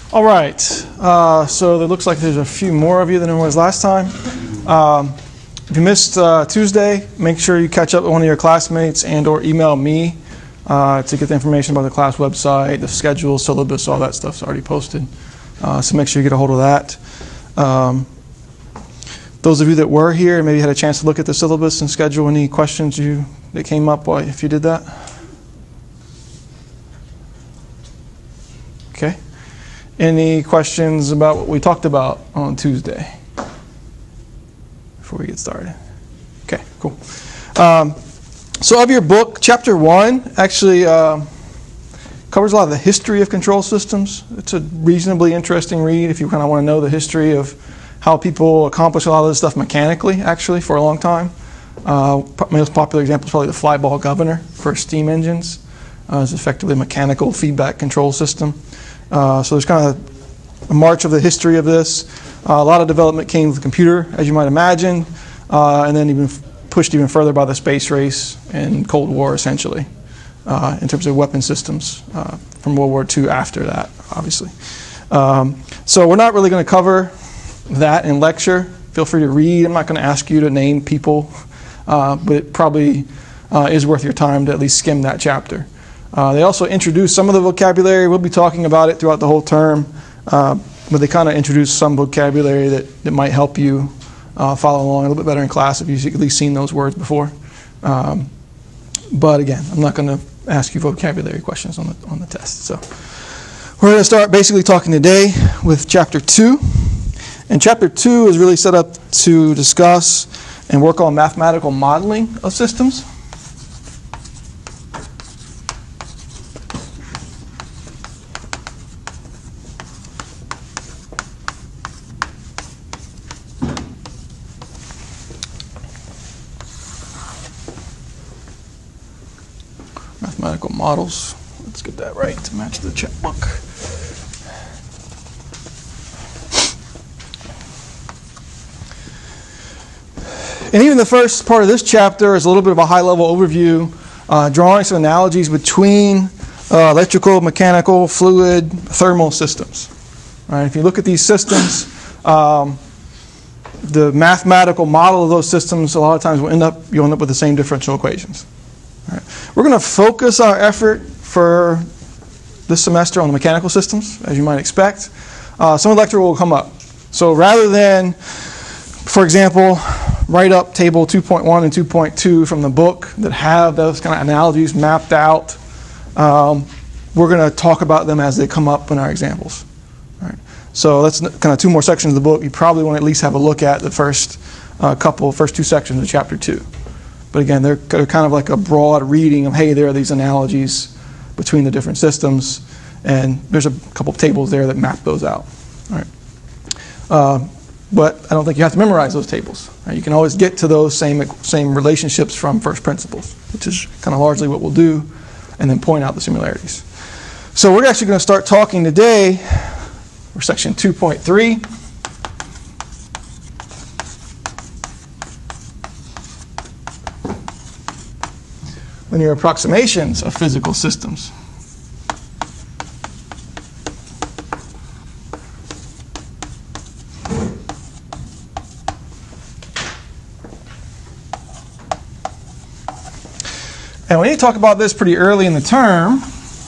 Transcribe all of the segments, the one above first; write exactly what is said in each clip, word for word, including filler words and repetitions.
All right, uh, so it looks like there's a few more of you than there was last time. Um, if you missed uh, Tuesday, make sure you catch up with one of your classmates and or email me uh, to get the information about the class website, the schedule, syllabus, all that stuff's already posted. Uh, so make sure you get a hold of that. Um, those of you that were here and maybe had a chance to look at the syllabus and schedule, any questions you that came up while, if you did that? Okay. Any questions about what we talked about on Tuesday before we get started? Okay, cool. Um, so of your book, chapter one actually uh, covers a lot of the history of control systems. It's a reasonably interesting read if you kind of want to know the history of how people accomplish a lot of this stuff mechanically, actually, for a long time. Uh, most popular example is probably the flyball governor for steam engines. Uh, it's effectively a mechanical feedback control system. Uh, so there's kind of a march of the history of this. Uh, a lot of development came with the computer, as you might imagine, uh, and then even f- pushed even further by the space race and Cold War, essentially, uh, in terms of weapon systems uh, from World War Two after that, obviously. Um, so we're not really going to cover that in lecture. Feel free to read. I'm not going to ask you to name people, uh, but it probably uh, is worth your time to at least skim that chapter. Uh, they also introduce some of the vocabulary. We'll be talking about it throughout the whole term, uh, but they kind of introduce some vocabulary that, that might help you uh, follow along a little bit better in class if you've at least seen those words before. Um, but again, I'm not going to ask you vocabulary questions on the on the test. So we're going to start basically talking today with chapter two. And chapter two is really set up to discuss and work on mathematical modeling of systems. Mathematical models. Let's get that right to match the checkbook. And even the first part of this chapter is a little bit of a high-level overview, uh, drawing some analogies between uh, electrical, mechanical, fluid, thermal systems. Right? If you look at these systems, um, the mathematical model of those systems, a lot of times will end up you'll end up with the same differential equations. All right. We're going to focus our effort for this semester on the mechanical systems, as you might expect. Uh, some electrical will come up. So rather than, for example, write up table two point one and two point two from the book that have those kind of analogies mapped out, um, we're going to talk about them as they come up in our examples. All right. So that's kind of two more sections of the book. You probably want to at least have a look at the first uh, couple, first two sections of chapter two. But again, they're kind of like a broad reading of, hey, there are these analogies between the different systems, and there's a couple of tables there that map those out. All right. Uh, but I don't think you have to memorize those tables. Right? You can always get to those same same relationships from first principles, which is kind of largely what we'll do, and then point out the similarities. So we're actually going to start talking today for section two point three. Linear approximations of physical systems. And we need to talk about this pretty early in the term,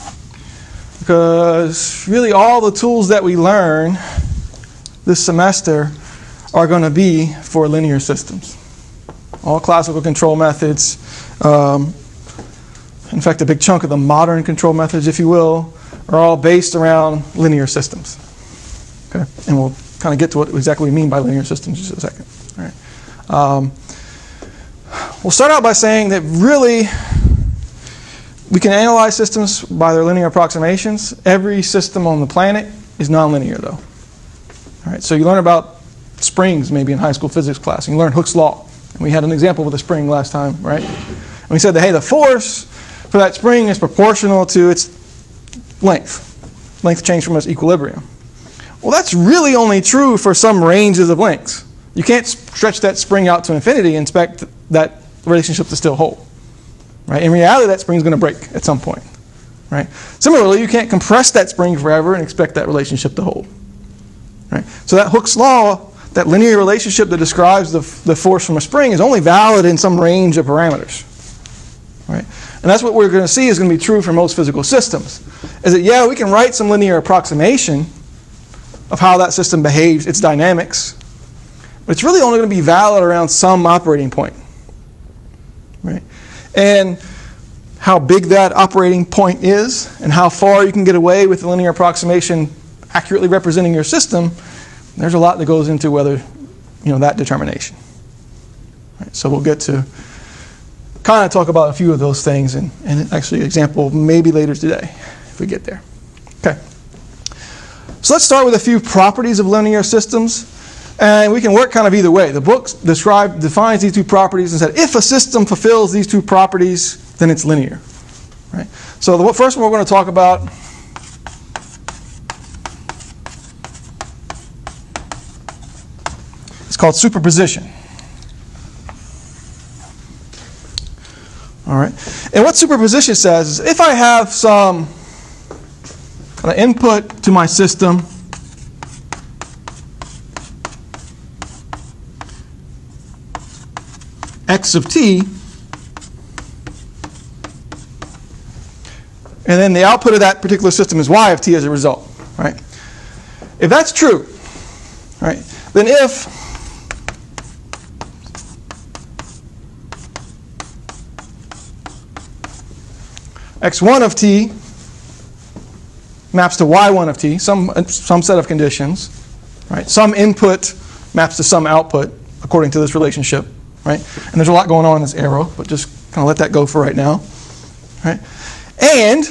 because really all the tools that we learn this semester are going to be for linear systems. All classical control methods, um, in fact, a big chunk of the modern control methods, if you will, are all based around linear systems. Okay, and we'll kind of get to what exactly we mean by linear systems in just a second. All right. Um, we'll start out by saying that really we can analyze systems by their linear approximations. Every system on the planet is nonlinear, though. All right. So you learn about springs maybe in high school physics class, and you learn Hooke's law. And we had an example with a spring last time, right? And we said that, hey, the force for that spring is proportional to its length. Length change from its equilibrium. Well, that's really only true for some ranges of lengths. You can't stretch that spring out to infinity and expect that relationship to still hold. Right? In reality, that spring is going to break at some point. right? Similarly, you can't compress that spring forever and expect that relationship to hold, right? So that Hooke's law, that linear relationship that describes the, the force from a spring, is only valid in some range of parameters, right? And that's what we're going to see is going to be true for most physical systems, is that, yeah, we can write some linear approximation of how that system behaves, its dynamics, but it's really only going to be valid around some operating point, right? And how big that operating point is and how far you can get away with the linear approximation accurately representing your system, there's a lot that goes into whether, you know, that determination. Right, so we'll get to kind of talk about a few of those things and, and actually an example maybe later today if we get there. Okay. So let's start with a few properties of linear systems. And we can work kind of either way. The book describe, defines these two properties and said if a system fulfills these two properties, then it's linear. Right? So the first one we're going to talk about is called superposition. All right. And what superposition says is if I have some kind of input to my system x of t, and then the output of that particular system is y of t as a result, right? If that's true, right, then if x one of t maps to y one of t, some, some set of conditions, right? Some input maps to some output according to this relationship, right? And there's a lot going on in this arrow, but just kind of let that go for right now, right? And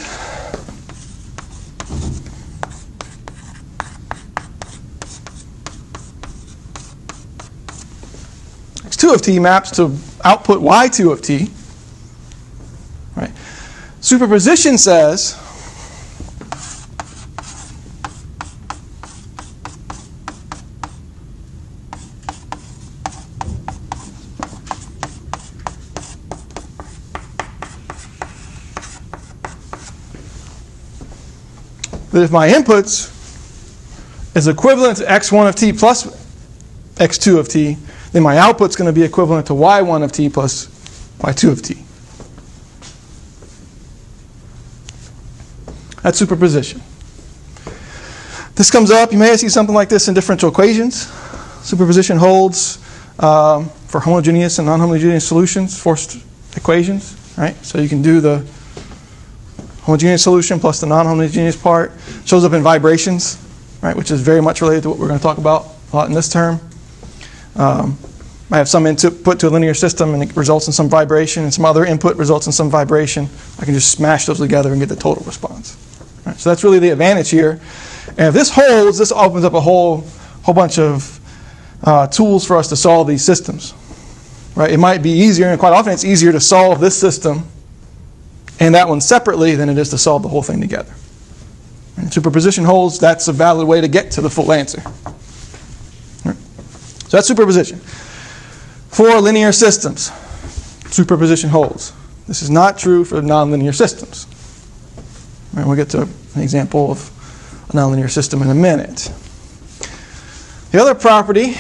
x two of t maps to output y two of t, right? Superposition says that if my inputs is equivalent to x one of t plus x two of t, then my output's going to be equivalent to y one of t plus y two of t. That's superposition. This comes up, you may see something like this in differential equations. Superposition holds um, for homogeneous and non-homogeneous solutions, forced equations, right? So you can do the homogeneous solution plus the non-homogeneous part. Shows up in vibrations, right, which is very much related to what we're going to talk about a lot in this term. Um, I have some input to a linear system and it results in some vibration, and some other input results in some vibration. I can just smash those together and get the total response. Right, so that's really the advantage here. And if this holds, this opens up a whole whole bunch of uh, tools for us to solve these systems. Right? It might be easier, and quite often it's easier to solve this system and that one separately than it is to solve the whole thing together. And if superposition holds, that's a valid way to get to the full answer. Right. So that's superposition. For linear systems, superposition holds. This is not true for nonlinear systems. Right, we'll get to an example of a nonlinear system in a minute. The other property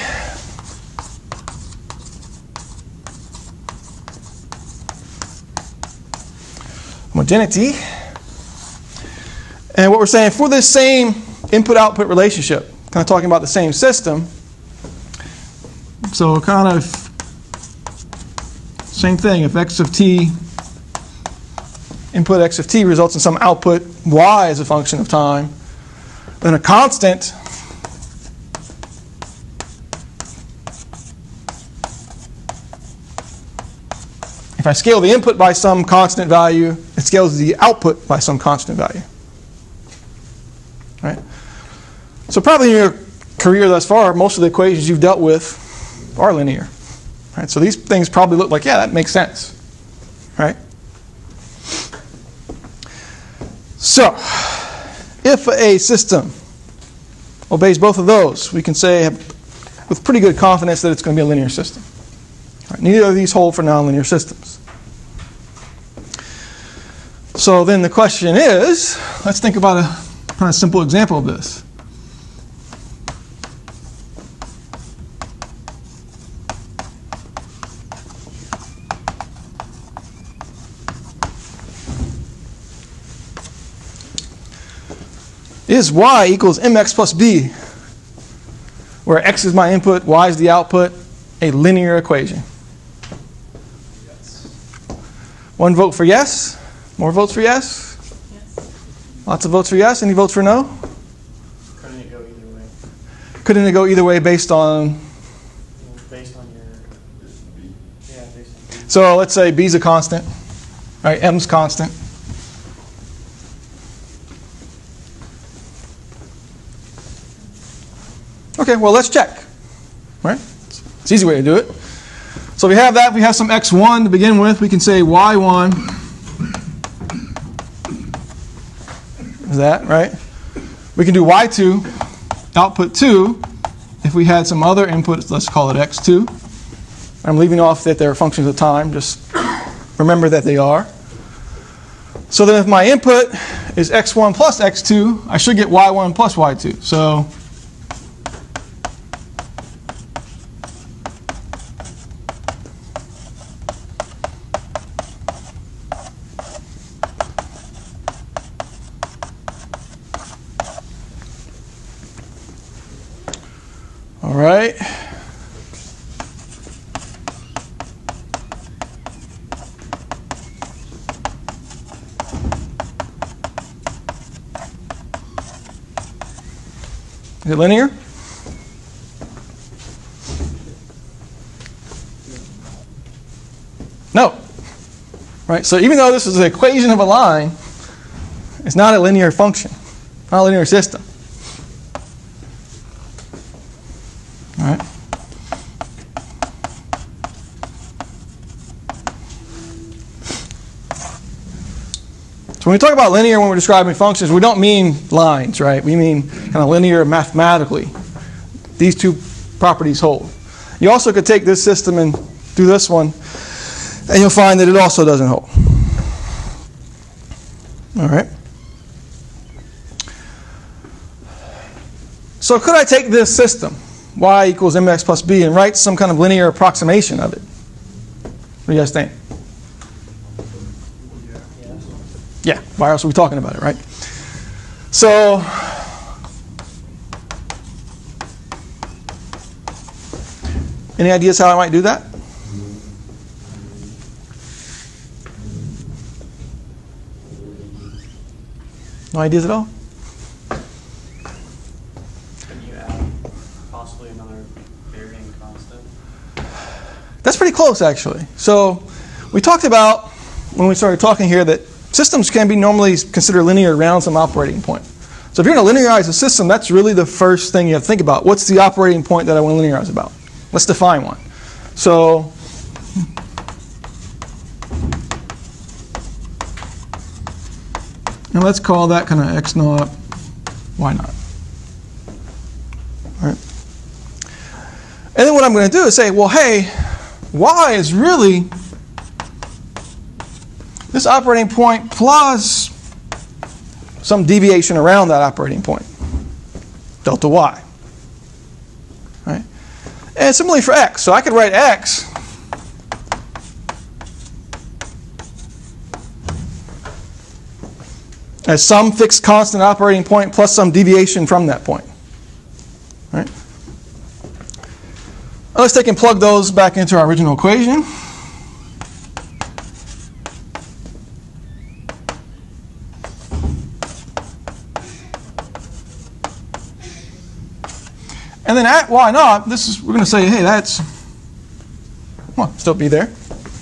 homogeneity. And what we're saying, for this same input-output relationship, kind of talking about the same system, so kind of same thing, if x of t, input x of t results in some output y as a function of time, then a constant if I scale the input by some constant value, it scales the output by some constant value. Right? So probably in your career thus far, most of the equations you've dealt with are linear. Right? So these things probably look like, yeah, that makes sense. Right? So, if a system obeys both of those, we can say with pretty good confidence that it's going to be a linear system. Right? Neither of these hold for nonlinear systems. So then the question is, let's think about a kind of simple example of this. Is y equals mx plus b, where x is my input, y is the output, a linear equation? Yes. One vote for yes. More votes for yes? Yes. Lots of votes for yes. Any votes for no? Couldn't it go either way? Couldn't it go either way based on... Well, based on your... Yeah, based on... So let's say b's a constant, right? M's constant. Okay, well, let's check. Right? It's an easy way to do it. So we have that. We have some x one to begin with. We can say y one is that, right? We can do y two, output two, if we had some other input. Let's call it x two. I'm leaving off that they're functions of time. Just remember that they are. So then if my input is x one plus x two, I should get y one plus y two. So all right. Is it linear? No. Right? So even though this is the equation of a line, it's not a linear function, not a linear system. All right? So when we talk about linear when we're describing functions, we don't mean lines, right? We mean kind of linear mathematically. These two properties hold. You also could take this system and do this one, and you'll find that it also doesn't hold. All right. So could I take this system, y equals mx plus b, and write some kind of linear approximation of it? What do you guys think? Yeah, why else are we talking about it, right? So, any ideas how I might do that? No ideas at all? Can you add possibly another varying constant? That's pretty close, actually. So, we talked about, when we started talking here, that systems can be normally considered linear around some operating point. So if you're going to linearize a system, that's really the first thing you have to think about. What's the operating point that I want to linearize about? Let's define one. So and let's call that kind of x naught, y naught. All right. And then what I'm going to do is say, well, hey, y is really this operating point plus some deviation around that operating point, delta y. Right? And similarly for x. So I could write x as some fixed constant operating point plus some deviation from that point. Right? Let's take and plug those back into our original equation. And then at y naught, this is we're going to say, hey, that's well, still be there.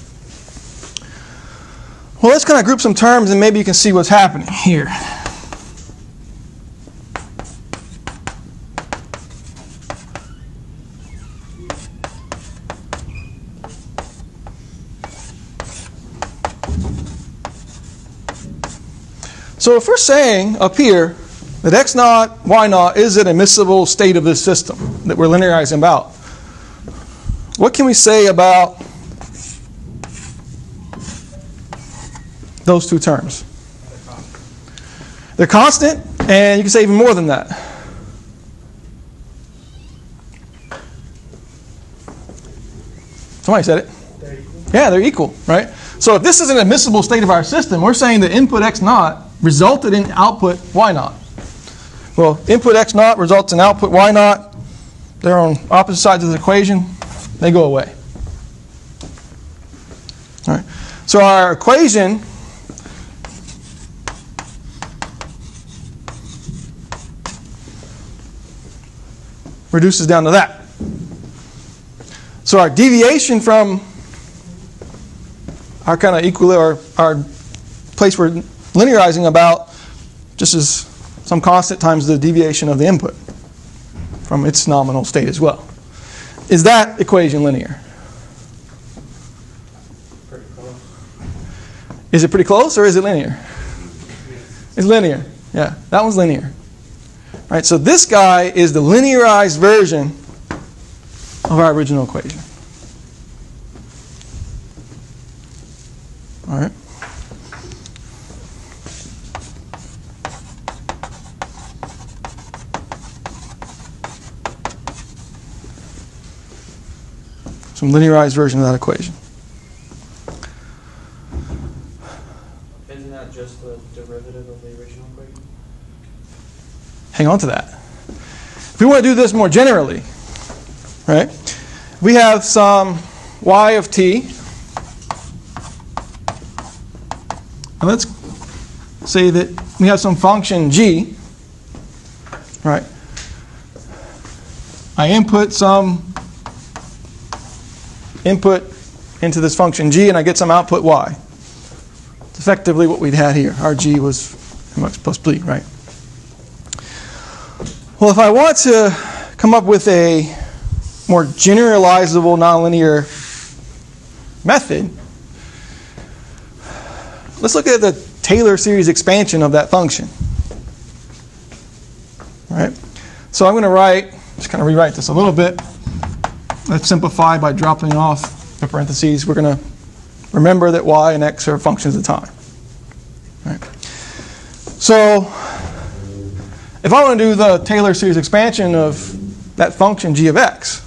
Well, let's kind of group some terms, and maybe you can see what's happening here. So if we're saying up here that x naught, y naught is an admissible state of this system that we're linearizing about, what can we say about those two terms? They're constant, and you can say even more than that. Somebody said it. They're equal. Yeah, they're equal, right? So if this is an admissible state of our system, we're saying that input x naught resulted in output y naught. Well, input x naught results in output y naught. They're on opposite sides of the equation. They go away. All right. So our equation reduces down to that. So our deviation from our kind of equal or our place we're linearizing about just is some constant times the deviation of the input from its nominal state as well. Is that equation linear? Pretty close. Is it pretty close or is it linear? It's linear. Yeah, that one's linear. All right, so this guy is the linearized version of our original equation. All right. Some linearized version of that equation. Isn't that just the derivative of the original equation? Hang on to that. If we want to do this more generally, right? We have some y of t. And let's say that we have some function g, right? I input some input into this function g, and I get some output y. It's effectively what we'd had here. Our g was mx plus b, right? Well, if I want to come up with a more generalizable nonlinear method, let's look at the Taylor series expansion of that function. All right? So I'm going to write, just kind of rewrite this a little bit. Let's simplify by dropping off the parentheses. We're going to remember that y and x are functions of time. All right? So if I want to do the Taylor series expansion of that function g of x,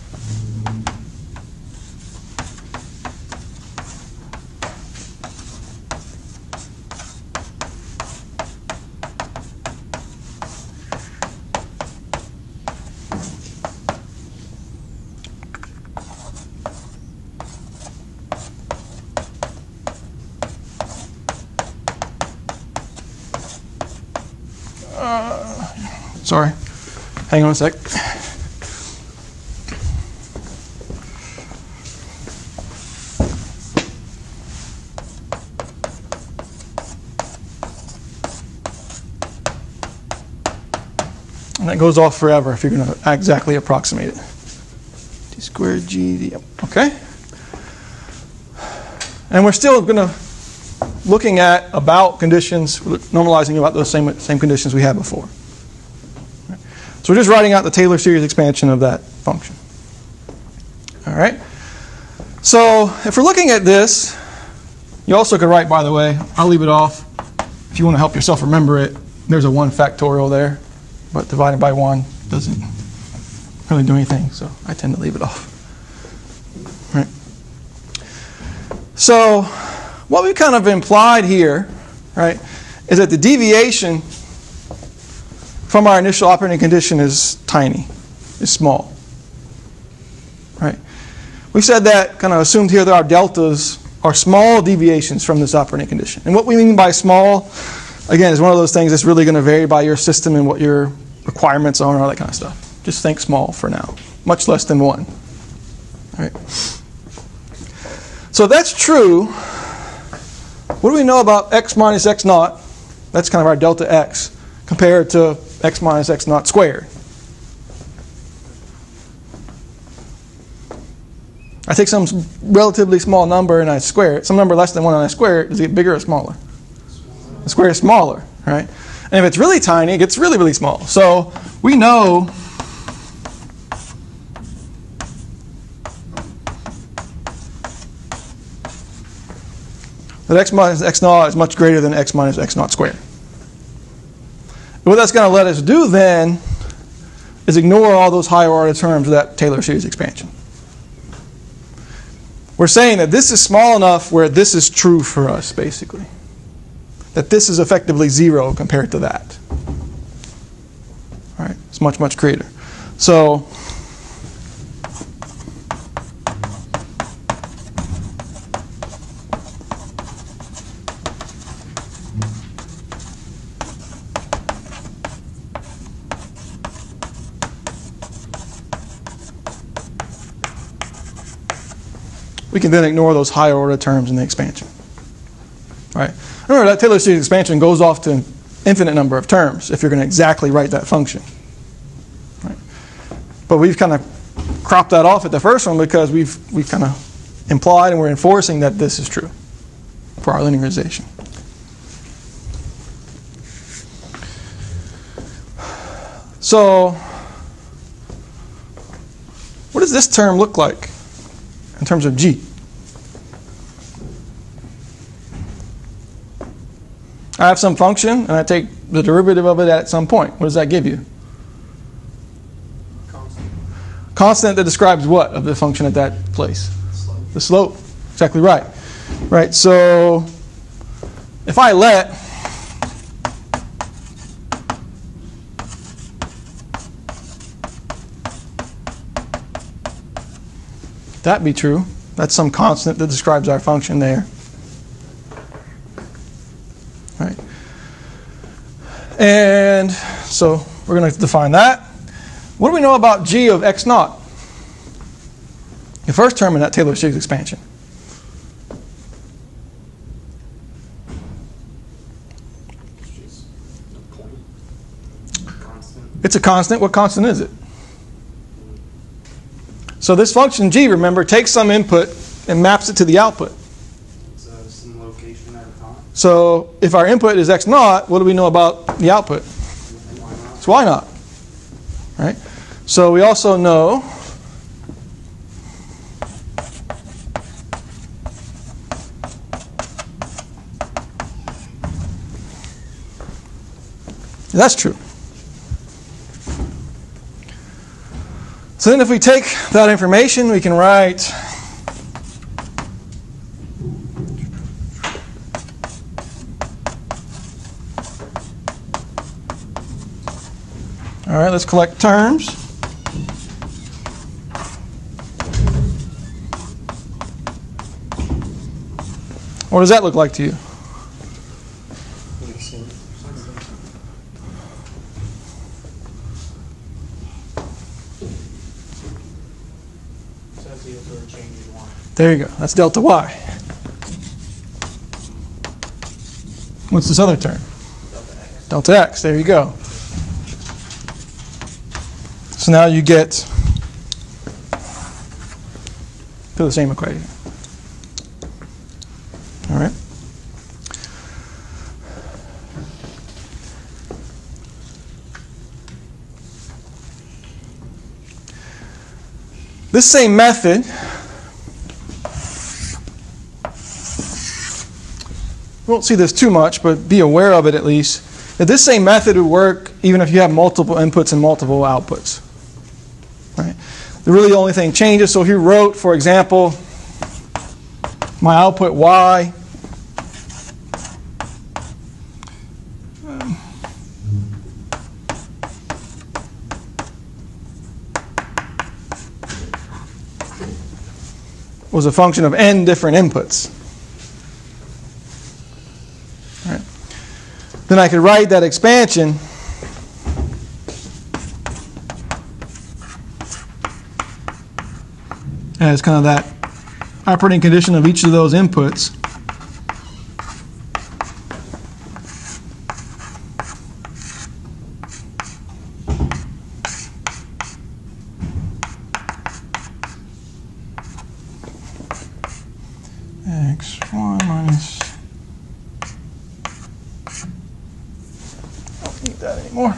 sorry, hang on a sec. And that goes off forever if you're going to exactly approximate it. T squared g, d, okay? And we're still going to looking at about conditions, normalizing about those same same conditions we had before. So we're just writing out the Taylor series expansion of that function. All right. So if we're looking at this, you also could write, by the way, I'll leave it off. If you want to help yourself remember it, there's a one factorial there, but divided by one doesn't really do anything, so I tend to leave it off. All right. So what we kind of implied here, right, is that the deviation from our initial operating condition is tiny, is small. Right? We said that, kind of assumed here that our deltas are small deviations from this operating condition. And what we mean by small, again, is one of those things that's really going to vary by your system and what your requirements are and all that kind of stuff. Just think small for now, much less than one. All right? So if that's true, what do we know about x minus x naught? That's kind of our delta x compared to x minus x naught squared. I take some relatively small number and I square it. Some number less than one and I square it. Does it get bigger or smaller? The square is smaller, right? And if it's really tiny, it gets really, really small. So we know that x minus x naught is much greater than x minus x naught squared. What that's going to let us do then is ignore all those higher order terms of that Taylor series expansion. We're saying that this is small enough where this is true for us, basically. That this is effectively zero compared to that. All right, it's much, much greater. So, we can then ignore those higher order terms in the expansion. All right. Remember, that Taylor series expansion goes off to an infinite number of terms if you're going to exactly write that function. Right. But we've kind of cropped that off at the first one because we've, we've kind of implied and we're enforcing that this is true for our linearization. So, what does this term look like in terms of G? I have some function, and I take the derivative of it at some point. What does that give you? Constant. Constant that describes what of the function at that place? Slope. The slope. Exactly right. Right. So if I let that be true, that's some constant that describes our function there. Right. And so we're going to define that. What do we know about G of x naught? The first term in that Taylor series expansion. It's just a point. Constant. It's a constant. What constant is it? So this function G, remember, takes some input and maps it to the output. It's uh, some location at a time. So if our input is x naught, what do we know about the output? Why not? It's y naught. Right? So we also know that's true. So then if we take that information, we can write all right, let's collect terms. What does that look like to you? There you go. That's delta y. What's this other term? Delta x. Delta x. There you go. So now you get to the same equation. All right. This same method, we won't see this too much, but be aware of it at least, that this same method would work even if you have multiple inputs and multiple outputs. Right? The really only thing changes, so if you wrote, for example, my output y, um, was a function of n different inputs. Right. Then I could write that expansion as kind of that operating condition of each of those inputs. X one minus, I don't need that anymore.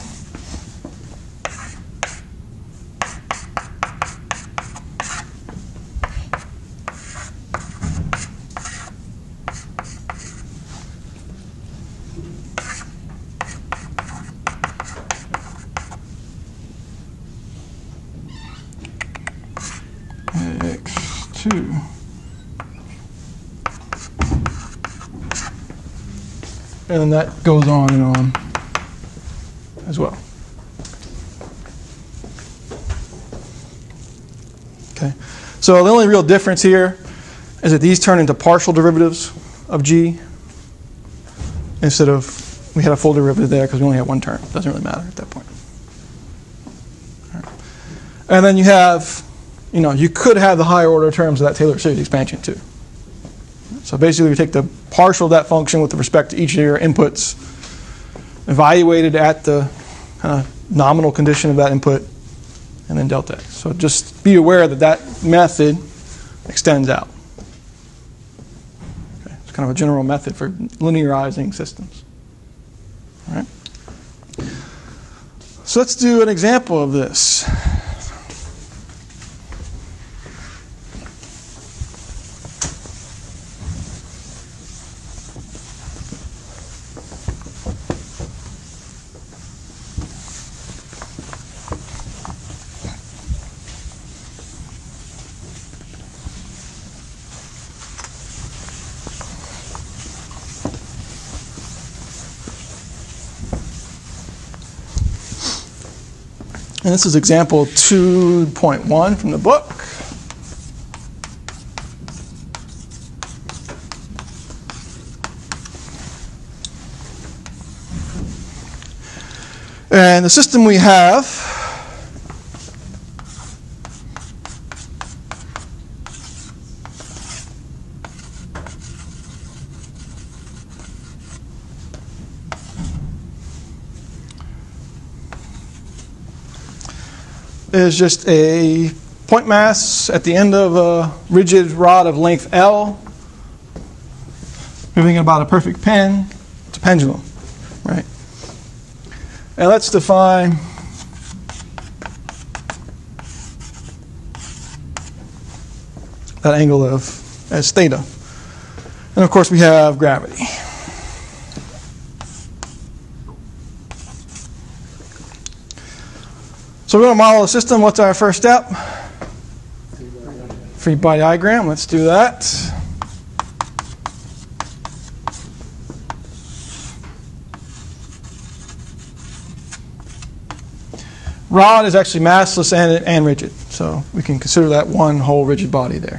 two. And then that goes on and on as well. Okay. So the only real difference here is that these turn into partial derivatives of G instead of, we had a full derivative there because we only had one term. It doesn't really matter at that point. All right. And then you have, you know, you could have the higher order terms of that Taylor series expansion too. So basically we take the partial of that function with respect to each of your inputs, evaluated at the kind of nominal condition of that input, and then delta x. So just be aware that that method extends out. Okay. It's kind of a general method for linearizing systems. All right. So let's do an example of this. And this is example two point one from the book. And the system we have is just a point mass at the end of a rigid rod of length L, moving about a perfect pen. It's a pendulum, right? And let's define that angle of as theta. And of course we have gravity. So we're going to model a system. What's our first step? Free body diagram. Let's do that. Rod is actually massless and, and rigid, so we can consider that one whole rigid body there.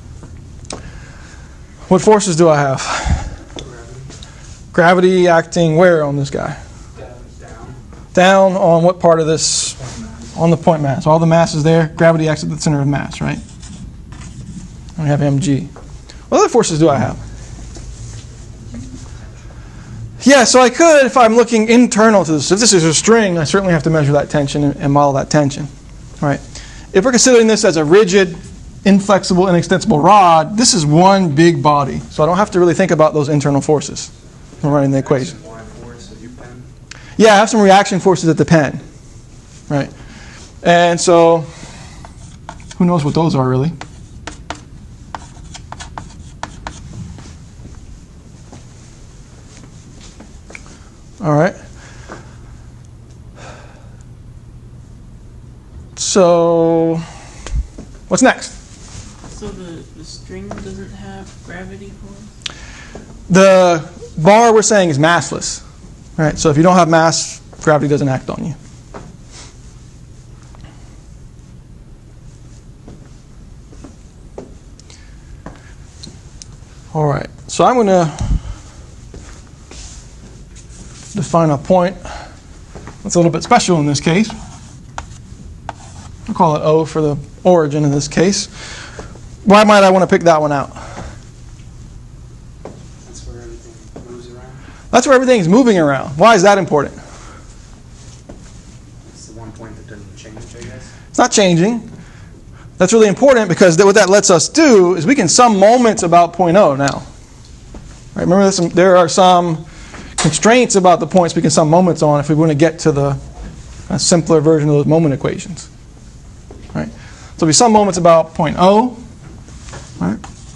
What forces do I have? Gravity. Gravity acting where on this guy? Down. Down on what part of this? On the point mass. All the mass is there. Gravity acts at the center of mass, right? And we have mg. What other forces do I have? Yeah, so I could, if I'm looking internal to this, if this is a string, I certainly have to measure that tension and, and model that tension, right? If we're considering this as a rigid, inflexible, inextensible rod, this is one big body. So I don't have to really think about those internal forces when running the equation. Yeah, I have some reaction forces at the pen, right? And so, who knows what those are really? All right. So, what's next? So the, the string doesn't have gravity force? The bar we're saying is massless, right? So if you don't have mass, gravity doesn't act on you. All right, so I'm going to define a point that's a little bit special in this case. I'll call it O for the origin in this case. Why might I want to pick that one out? That's where everything moves around. That's where everything is moving around. Why is that important? It's the one point that doesn't change, I guess. It's not changing. That's really important because what that lets us do is we can sum moments about point O now. Right? Remember, this, there are some constraints about the points we can sum moments on if we want to get to the a simpler version of those moment equations. Right? So we sum moments about point O. Right?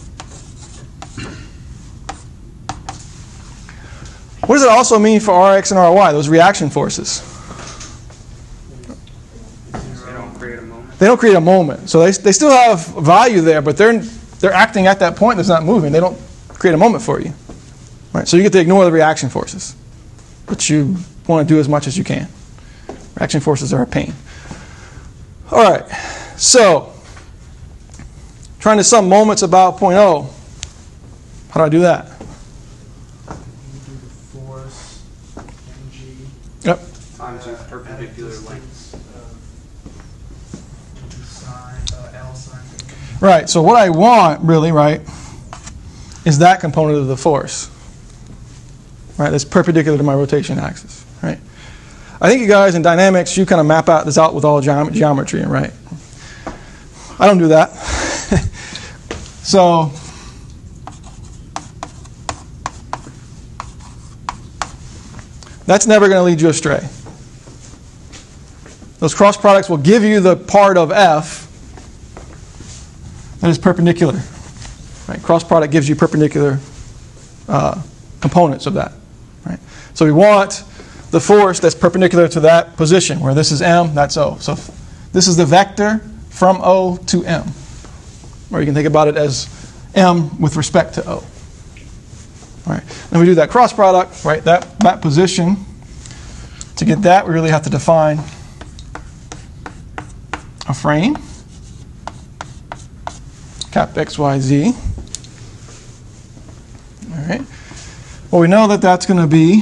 What does it also mean for Rx and Ry, those reaction forces? Zero. create a moment. They don't create a moment. So they, they still have value there, but they're, they're acting at that point that's not moving. They don't create a moment for you. Right? So you get to ignore the reaction forces, but you want to do as much as you can. Reaction forces are a pain. All right, so trying to sum moments about point O. How do I do that? You do the force, mg. Yep. Times its perpendicular length. Sine, uh, L sine. Right, so what I want really, right, is that component of the force. Right, that's perpendicular to my rotation axis, right? I think you guys in dynamics, you kind of map out this out with all geom geometry, right? I don't do that. So that's never going to lead you astray. Those cross products will give you the part of F that is perpendicular. Right? Cross product gives you perpendicular uh, components of that. Right? So we want the force that's perpendicular to that position, where this is M, that's O. So this is the vector from O to M. Or you can think about it as M with respect to O. Right. Then we do that cross product, right? That, that position. To get that, we really have to define a frame, cap X, Y, Z. All right. Well, we know that that's going to be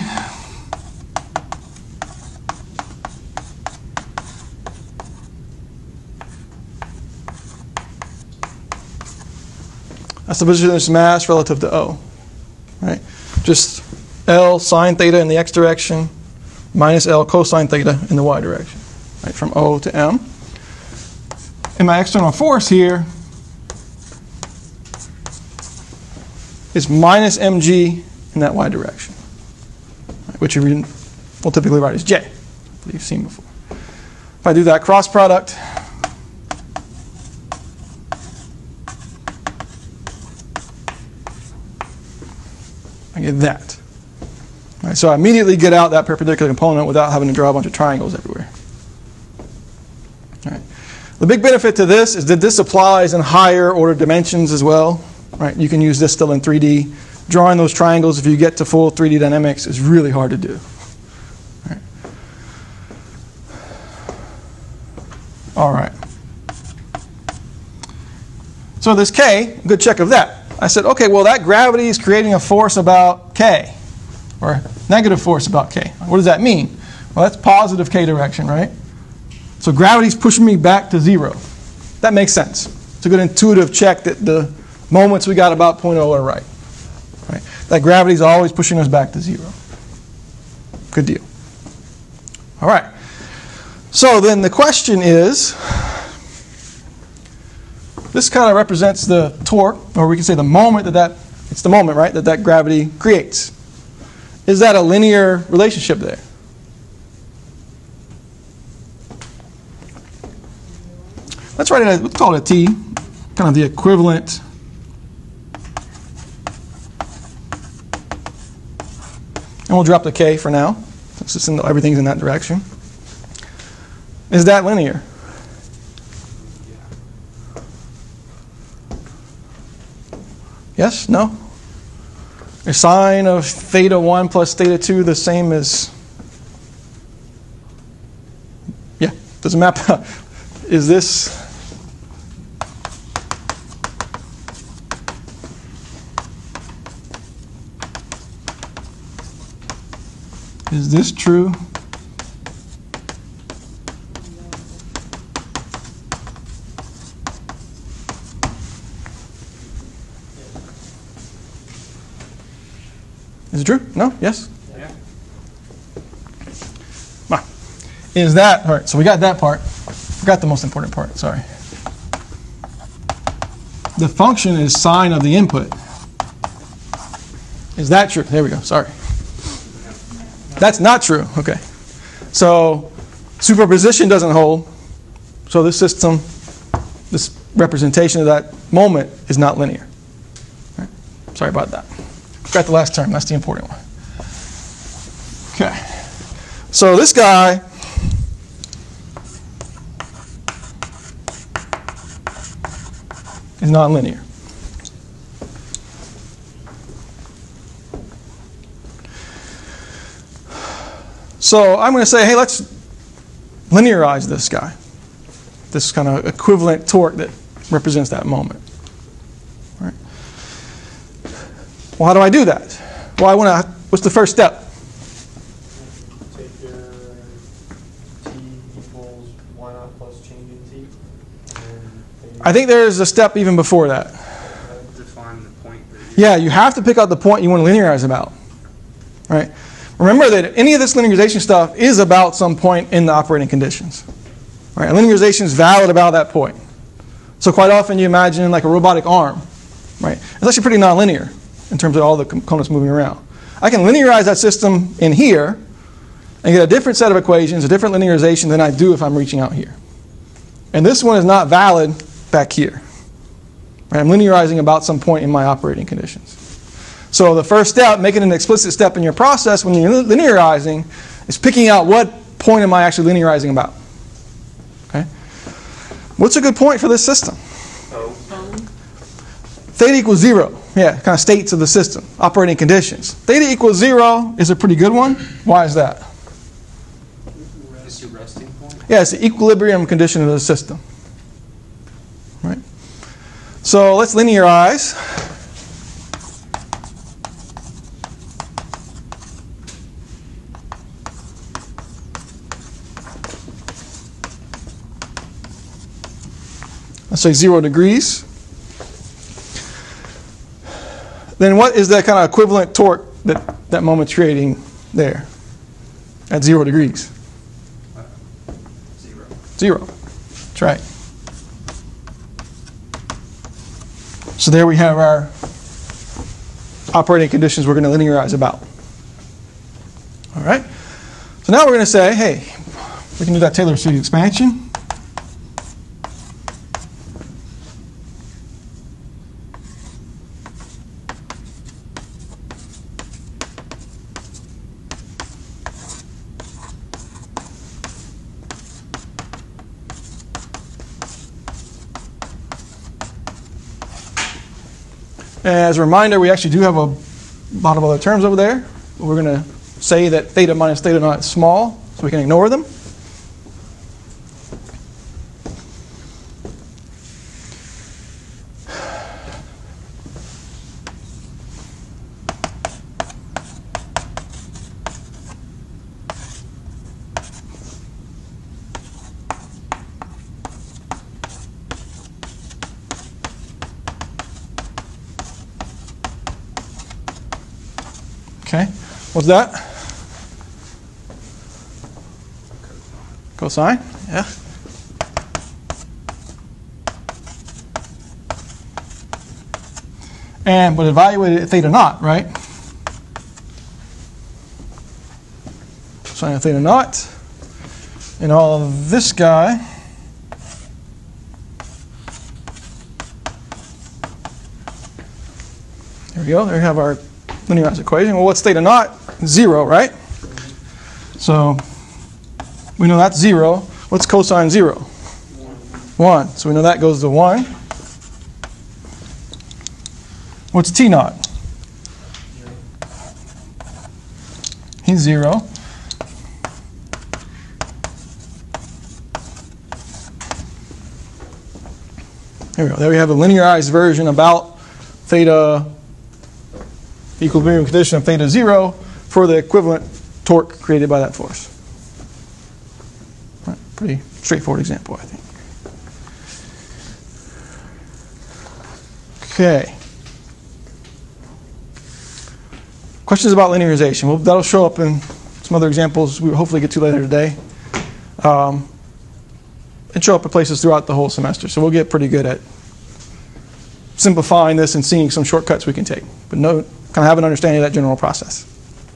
that's the position of this mass relative to O. Right? Just L sine theta in the x direction minus L cosine theta in the y direction. Right? From O to M. And my external force here is minus mg in that y direction, right? Which you will typically write as J, that you've seen before. If I do that cross product, I get that. Right, so I immediately get out that perpendicular component without having to draw a bunch of triangles everywhere. Right. The big benefit to this is that this applies in higher order dimensions as well. Right. You can use this still in three D. Drawing those triangles, if you get to full three D dynamics, is really hard to do. Right. All right. So this K, good check of that. I said, okay, well, that gravity is creating a force about K, or negative force about K. What does that mean? Well, that's positive K direction, right? So gravity's pushing me back to zero. That makes sense. It's a good intuitive check that the moments we got about point O are right. Right? That gravity's always pushing us back to zero. Good deal. All right. So then the question is, this kind of represents the torque, or we can say the moment that that, it's the moment, right, that that gravity creates. Is that a linear relationship there? Let's write it as, let's call it a T, kind of the equivalent and we'll drop the K for now, since it's in the, everything's in that direction. Is that linear? Yes? No? Is sine of theta one plus theta two the same as... Yeah, doesn't map out. Is this... Is this true? Is it true? No? Yes? Yeah. Ah. Is that, all right, so we got that part. Forgot the most important part, sorry. The function is sine of the input. Is that true? There we go, sorry. That's not true, okay. So superposition doesn't hold. So this system, this representation of that moment is not linear. Right. Sorry about that. Forgot the last term, that's the important one. Okay. So this guy is nonlinear. So I'm going to say, hey, let's linearize this guy. This kind of equivalent torque that represents that moment. All right. Well, how do I do that? Well, I want to. What's the first step? Take your t equals y naught plus change in t. And I think there is a step even before that. define the point. Yeah, you have to pick out the point you want to linearize about. Right? Remember that any of this linearization stuff is about some point in the operating conditions. Right? And linearization is valid about that point. So quite often you imagine like a robotic arm. Right? It's actually pretty nonlinear in terms of all the components moving around. I can linearize that system in here and get a different set of equations, a different linearization than I do if I'm reaching out here. And this one is not valid back here. Right? I'm linearizing about some point in my operating conditions. So the first step, making an explicit step in your process when you're linearizing, is picking out what point am I actually linearizing about. Okay? What's a good point for this system? Oh. Theta equals zero. Yeah, kind of states of the system, operating conditions. Theta equals zero is a pretty good one. Why is that? It's your resting point. Yeah, it's the equilibrium condition of the system. Right? So let's linearize. Let's say zero degrees. Then what is that kind of equivalent torque that that moment's creating there at zero degrees? Zero. Zero. That's right. So there we have our operating conditions we're going to linearize about. All right. So now we're going to say, hey, we can do that Taylor series expansion. As a reminder, we actually do have a lot of other terms over there. We're going to say that theta minus theta naught is small, so we can ignore them. Okay, what's that? Cosine, yeah. And but evaluate it at theta naught, right? Sine of theta naught. And all of this guy there we go, there we have our linearized equation. Well, what's theta naught? Zero, right? So we know that's zero. What's cosine zero? One. So we know that goes to one. What's t naught? He's zero. There we go. There we have a linearized version about theta equilibrium condition of theta zero for the equivalent torque created by that force. Right, pretty straightforward example, I think. Okay. Questions about linearization? Well, that'll show up in some other examples we will hopefully get to later today. Um, and show up in places throughout the whole semester. So we'll get pretty good at simplifying this and seeing some shortcuts we can take. But no, kind of have an understanding of that general process.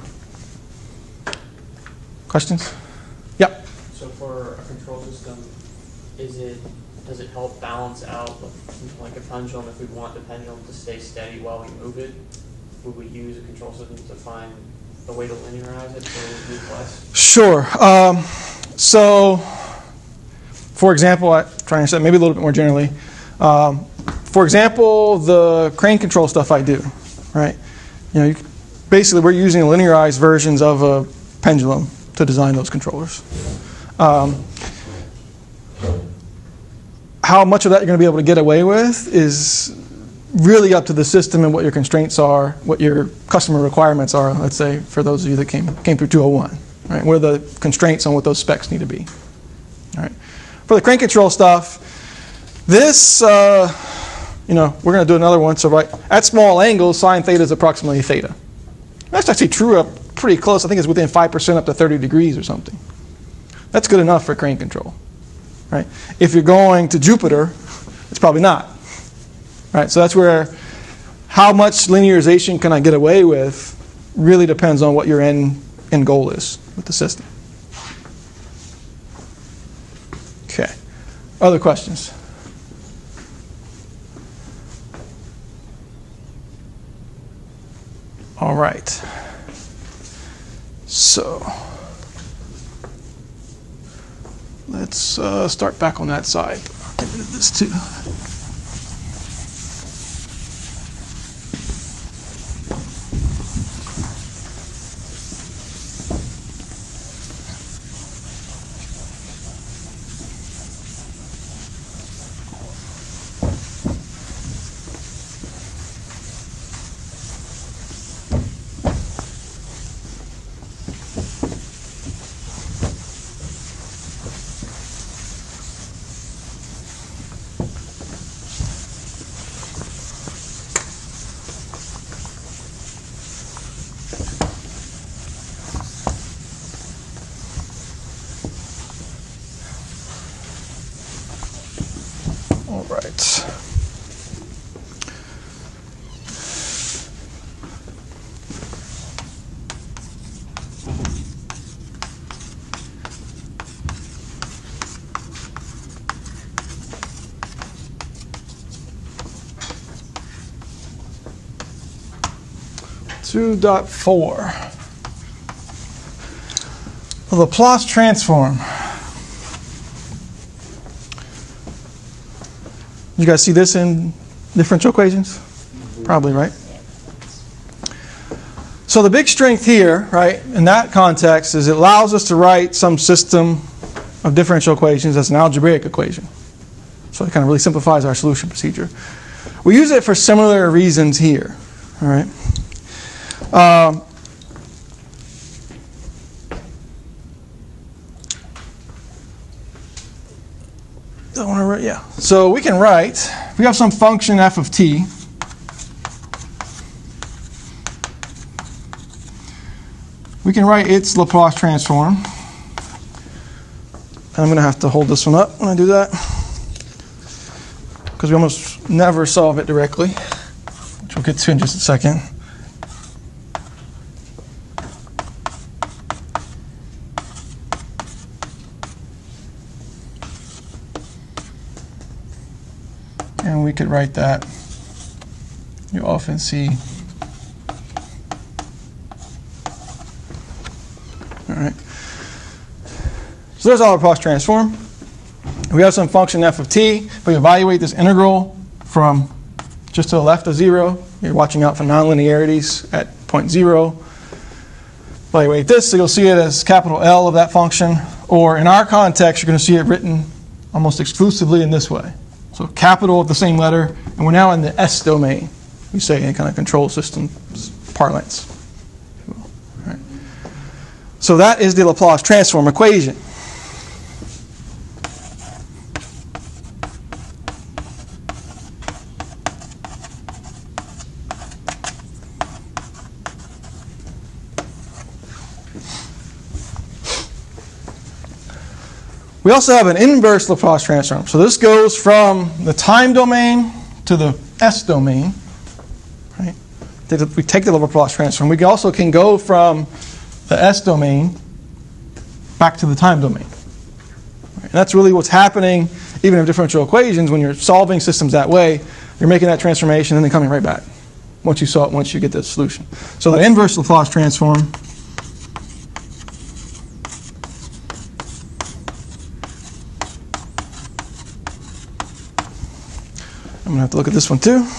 Questions? Yeah. So for a control system, is it does it help balance out like a pendulum? If we want the pendulum to stay steady while we move it, would we use a control system to find a way to linearize it so it would move less? Sure. Um, so, for example, I trying to say maybe a little bit more generally. Um, for example, the crane control stuff I do, right? You know, you, basically we're using linearized versions of a pendulum to design those controllers. Um, how much of that you're going to be able to get away with is really up to the system and what your constraints are, what your customer requirements are, let's say, for those of you that came, came through two oh one, right? What are the constraints on what those specs need to be, all right? For the crane control stuff, this, uh, you know, we're going to do another one. So right at small angles, sine theta is approximately theta. That's actually true up pretty close. I think it's within five percent up to thirty degrees or something. That's good enough for crane control, right? If you're going to Jupiter, it's probably not, right? So that's where how much linearization can I get away with really depends on what your end, end goal is with the system. Okay. Other questions? All right. So let's uh, start back on that side. I'll get rid of this too. All right. two point four. The Laplace transform. You guys see this in differential equations? Probably, right? So the big strength here, right, in that context is it allows us to write some system of differential equations as an algebraic equation. So it kind of really simplifies our solution procedure. We use it for similar reasons here, all right? Um, I want to write, yeah. So we can write, if we have some function f of t, we can write its Laplace transform. And I'm going to have to hold this one up when I do that, because we almost never solve it directly, which we'll get to in just a second. And we could write that. You often see. All right. So there's our Laplace transform. We have some function f of t. If we evaluate this integral from just to the left of zero, you're watching out for nonlinearities at point zero. Evaluate this, so you'll see it as capital L of that function. Or in our context, you're going to see it written almost exclusively in this way. So capital of the same letter, and we're now in the S domain. We say in kind of control system parlance. Right. So that is the Laplace transform equation. We also have an inverse Laplace transform. So this goes from the time domain to the S domain. Right? We take the Laplace transform. We also can go from the S domain back to the time domain. Right? And that's really what's happening even in differential equations. When you're solving systems that way, you're making that transformation and then coming right back once you solve, once you get the solution. So the inverse Laplace transform I'm going to have to look at this one too.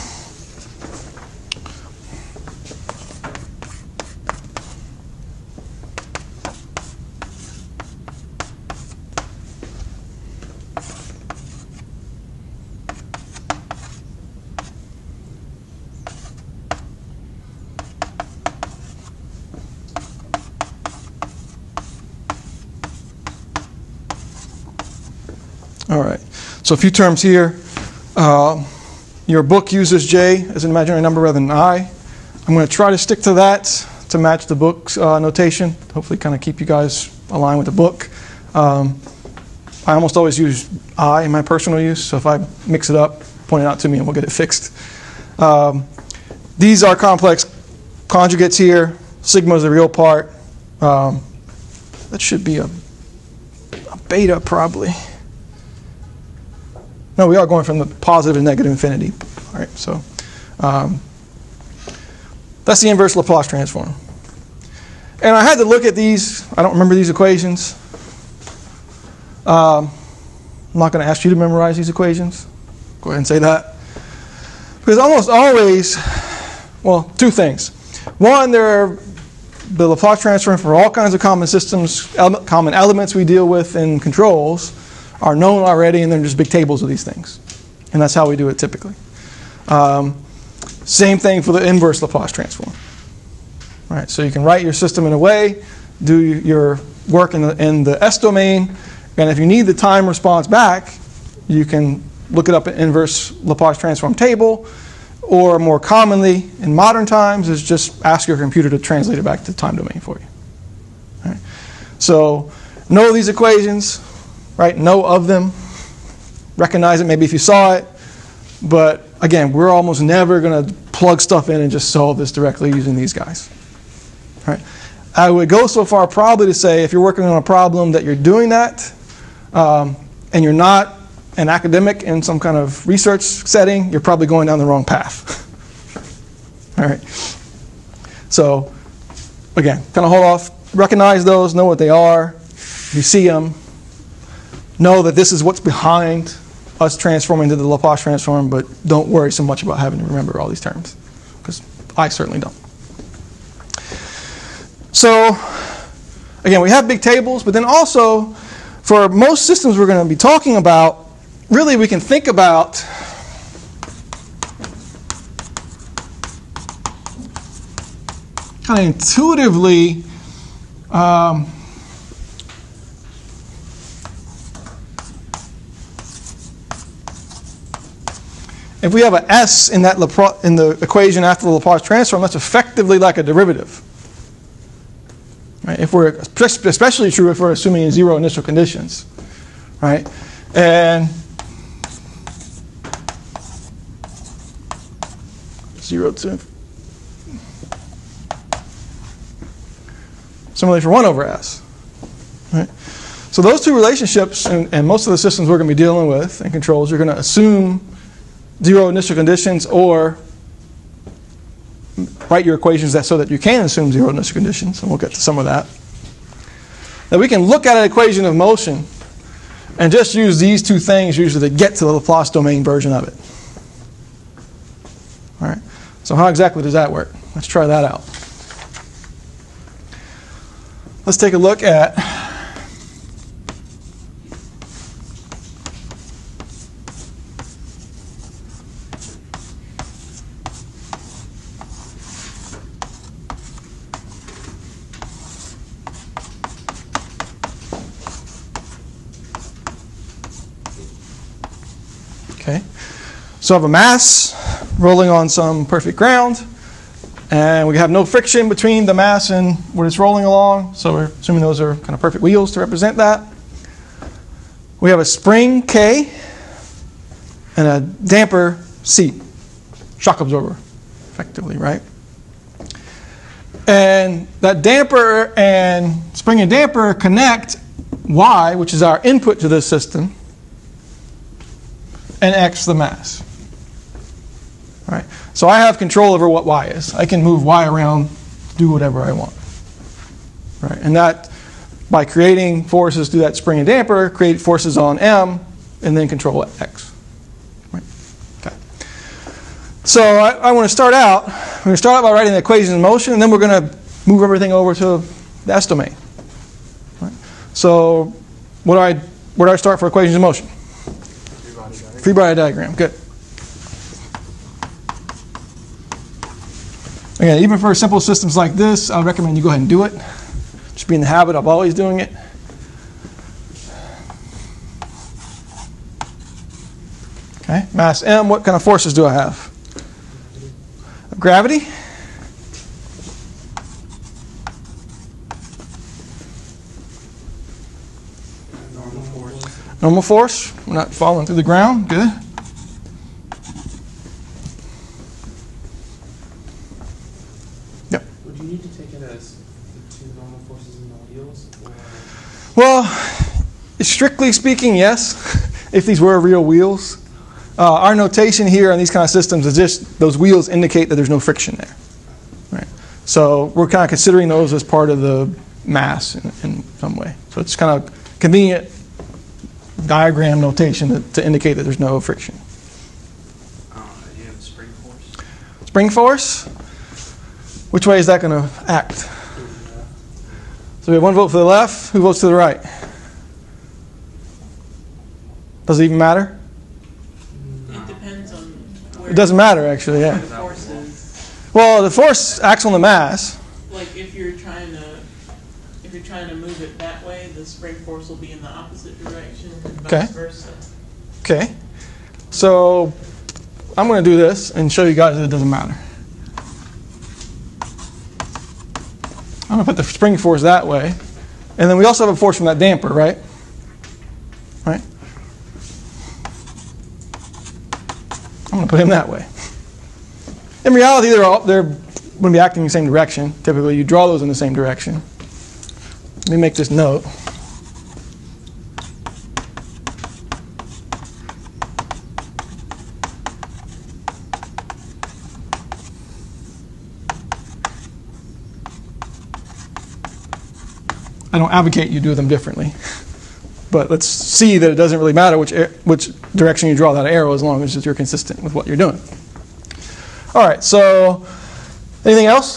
All right, so a few terms here. Uh, your book uses J as an imaginary number rather than I. I'm going to try to stick to that to match the book's uh, notation, hopefully kind of keep you guys aligned with the book. Um, I almost always use I in my personal use, so if I mix it up, point it out to me and we'll get it fixed. Um, these are complex conjugates here. Sigma is the real part. Um, that should be a, a beta probably. No, we are going from the positive to negative infinity. All right, so um, that's the inverse Laplace transform. And I had to look at these. I don't remember these equations. Um, I'm not going to ask you to memorize these equations. Go ahead and say that. Because almost always, well, two things. One, there are the Laplace transform for all kinds of common systems, ele- common elements we deal with in controls are known already, and they're just big tables of these things. And that's how we do it typically. Um, same thing for the inverse Laplace transform. All right, so you can write your system in a way, do your work in the, in the S domain, and if you need the time response back, you can look it up in inverse Laplace transform table, or more commonly in modern times is just ask your computer to translate it back to the time domain for you. All right. So know these equations. Right, know of them, recognize it maybe if you saw it, but again, we're almost never going to plug stuff in and just solve this directly using these guys. Right. I would go so far probably to say if you're working on a problem that you're doing that, um, and you're not an academic in some kind of research setting, you're probably going down the wrong path. All right. So again, kind of hold off, recognize those, know what they are, you see them. Know that this is what's behind us transforming to the Laplace transform, but don't worry so much about having to remember all these terms, because I certainly don't. So, again, we have big tables, but then also, for most systems we're going to be talking about, really we can think about kind of intuitively um, if we have an S in that Lapra- in the equation after the Laplace transform, that's effectively like a derivative. Right? If we're especially true if we're assuming zero initial conditions, right? And zero to similarly for one over S. Right? So those two relationships, and, and most of the systems we're going to be dealing with and controls, you're going to assume zero initial conditions or write your equations that so that you can assume zero initial conditions, and we'll get to some of that. That we can look at an equation of motion and just use these two things usually to get to the Laplace domain version of it. All right. So how exactly does that work? Let's try that out. Let's take a look at Okay, so I have a mass rolling on some perfect ground, and we have no friction between the mass and what it's rolling along, so we're assuming those are kind of perfect wheels to represent that. We have a spring K and a damper C, shock absorber, effectively, right? And that damper and spring and damper connect Y, which is our input to this system, and X the mass. All right. So I have control over what Y is. I can move Y around, do whatever I want. Right. And that, by creating forces through that spring and damper, create forces on M, and then control X. Right. Okay. So I, I want to start out, we're going to start out by writing the equation in motion, and then we're going to move everything over to the S domain. Right? So what do I, where do I start for equations in motion? Free body diagram. Free body diagram, good. Again, even for simple systems like this, I would recommend you go ahead and do it. Just be in the habit of always doing it. Okay, mass M, what kind of forces do I have? Gravity. Normal force. Normal force, we're not falling through the ground, good. Yep. Would you need to take it as the two normal forces in the wheels? Or Well, strictly speaking, yes, if these were real wheels. Uh, our notation here on these kind of systems is just those wheels indicate that there's no friction there. Right. So we're kind of considering those as part of the mass in, in some way. So it's kind of convenient diagram notation to, to indicate that there's no friction. Uh, do you have a spring force? Spring force, which way is that going to act? So we have one vote for the left. Who votes to the right? Does it even matter? It depends on where It doesn't matter, actually, the yeah. force is. Well, the force acts on the mass. Like if you're trying to, if you're trying to move it that way, the spring force will be in the opposite direction and Okay. vice versa. Okay. So I'm going to do this and show you guys that it doesn't matter. I'm going to put the spring force that way. And then we also have a force from that damper, right? Right? I'm going to put him that way. In reality, they're all, they're going to be acting in the same direction. Typically, you draw those in the same direction. Let me make this note. I don't advocate you do them differently. But let's see that it doesn't really matter which air, which direction you draw that arrow as long as you're consistent with what you're doing. All right, so anything else?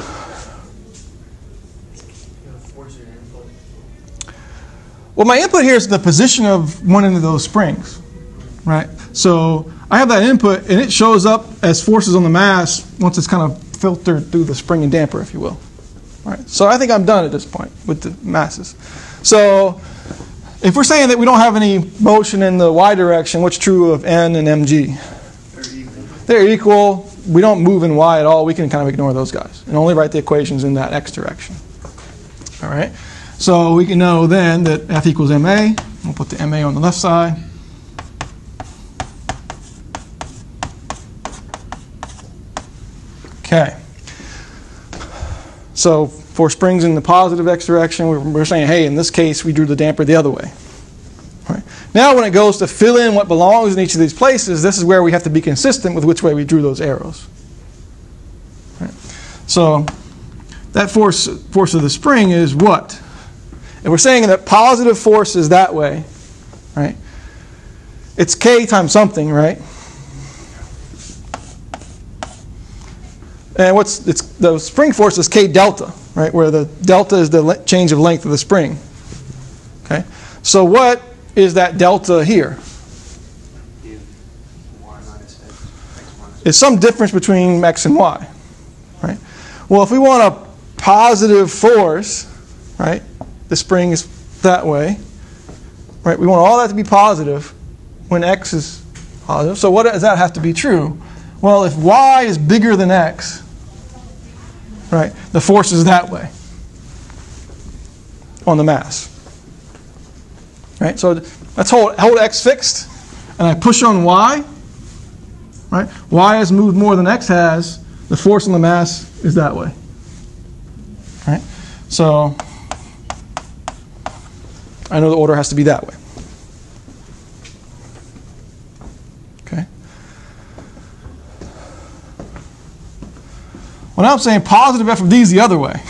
You know, force your input. Well, my input here is the position of one end of those springs, right? So I have that input, and it shows up as forces on the mass once it's kind of filtered through the spring and damper, if you will. All right, so I think I'm done at this point with the masses. So if we're saying that we don't have any motion in the y direction, what's true of n and mg? They're equal. They're equal. We don't move in y at all. We can kind of ignore those guys and only write the equations in that x direction. All right. So we can know then that F equals ma. We'll put the ma on the left side. Okay. So for springs in the positive x direction, we're, we're saying, hey, in this case, we drew the damper the other way. All right. Now when it goes to fill in what belongs in each of these places, this is where we have to be consistent with which way we drew those arrows. All right. So that force, force of the spring is what? And we're saying that positive force is that way, right? It's K times something, right? And what's it's the spring force is K delta, right? Where the delta is the le- change of length of the spring. Okay. So what is that delta here? You y minus x, x minus It's some difference between x and y, right? Well, if we want a positive force, right? The spring is that way, right? We want all that to be positive when x is positive. So what does that have to be true? Well, if y is bigger than x, right, the force is that way on the mass. Right? So let's hold, hold x fixed, and I push on y. Right? Y has moved more than x has. The force on the mass is that way. Right? So I know the order has to be that way. Okay? Well, now I'm saying positive f of d is the other way.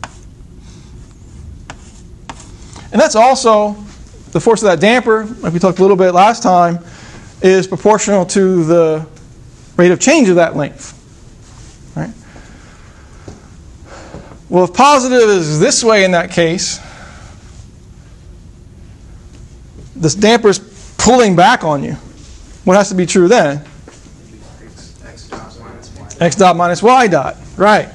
And that's also the force of that damper, like we talked a little bit last time, is proportional to the rate of change of that length. Right? Well, if positive is this way in that case, this damper's pulling back on you. What has to be true then? X, X dot minus Y. X dot minus Y dot. Right.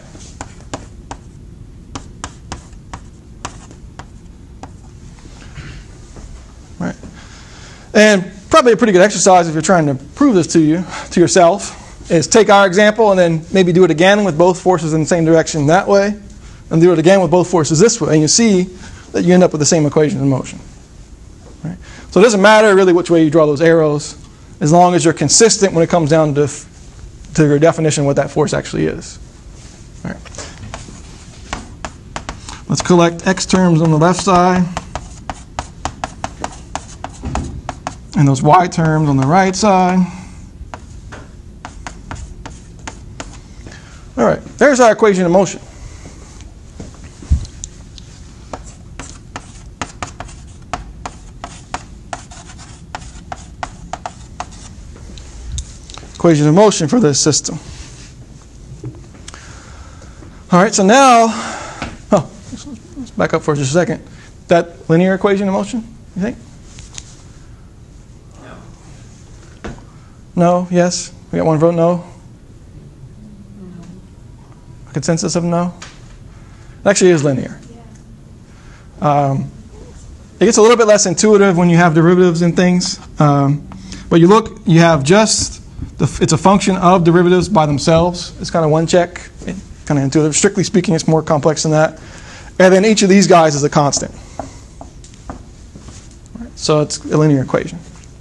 Right. And probably a pretty good exercise if you're trying to prove this to you, to yourself, is take our example and then maybe do it again with both forces in the same direction that way, and do it again with both forces this way, and you see that you end up with the same equation in motion. Right? So it doesn't matter really which way you draw those arrows, as long as you're consistent when it comes down to, to your definition of what that force actually is. All right. Let's collect x terms on the left side and those y terms on the right side. All right, there's our equation of motion. Equation of motion for this system. All right, so now, oh, let's back up for just a second. That linear equation of motion, you think? No. No, yes? We got one vote no? A consensus of no? It actually is linear. Um, it gets a little bit less intuitive when you have derivatives and things. Um, but you look, you have just, the, it's a function of derivatives by themselves. It's kind of one check, it, kind of intuitive. Strictly speaking, it's more complex than that. And then each of these guys is a constant. Right, so it's a linear equation.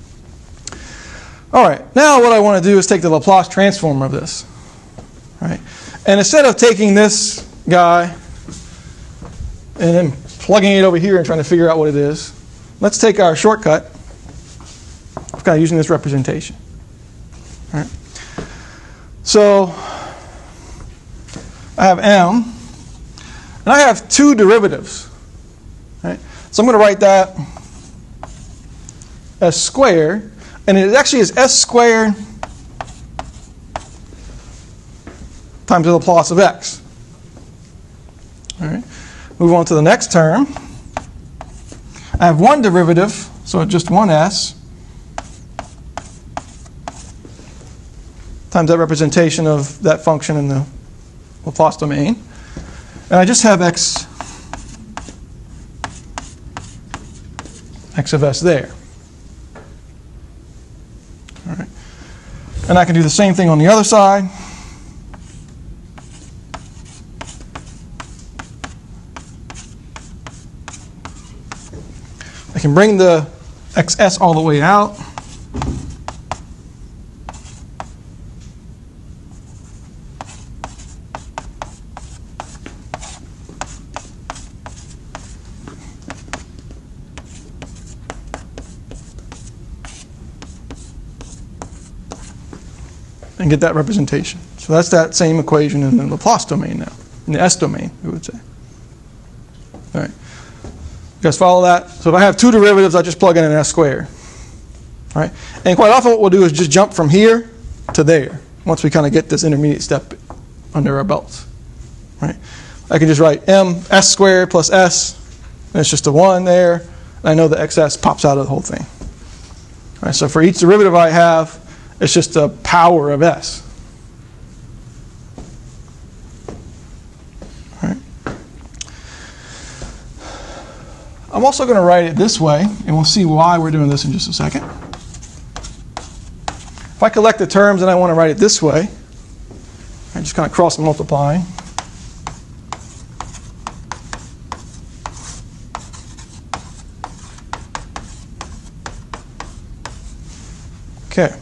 All right, now what I want to do is take the Laplace transform of this. Right? And instead of taking this guy and then plugging it over here and trying to figure out what it is, let's take our shortcut of kind of using this representation. All right. So I have m, and I have two derivatives. Right? So I'm going to write that as squared, and it actually is s squared times the Laplace of x. All right. Move on to the next term. I have one derivative, so just one s, times that representation of that function in the Laplace domain. And I just have x, x of s there. All right. And I can do the same thing on the other side. I can bring the xs all the way out. And get that representation. So that's that same equation in the Laplace domain now, in the S domain, we would say. All right. You guys follow that? So if I have two derivatives, I just plug in an s squared. All right. And quite often what we'll do is just jump from here to there once we kind of get this intermediate step under our belts. Right. I can just write m s squared plus s, and it's just a one there. And I know the xs pops out of the whole thing. All right. So for each derivative I have, it's just a power of s. All right. I'm also going to write it this way, and we'll see why we're doing this in just a second. If I collect the terms and I want to write it this way, I just kind of cross multiplying. Okay.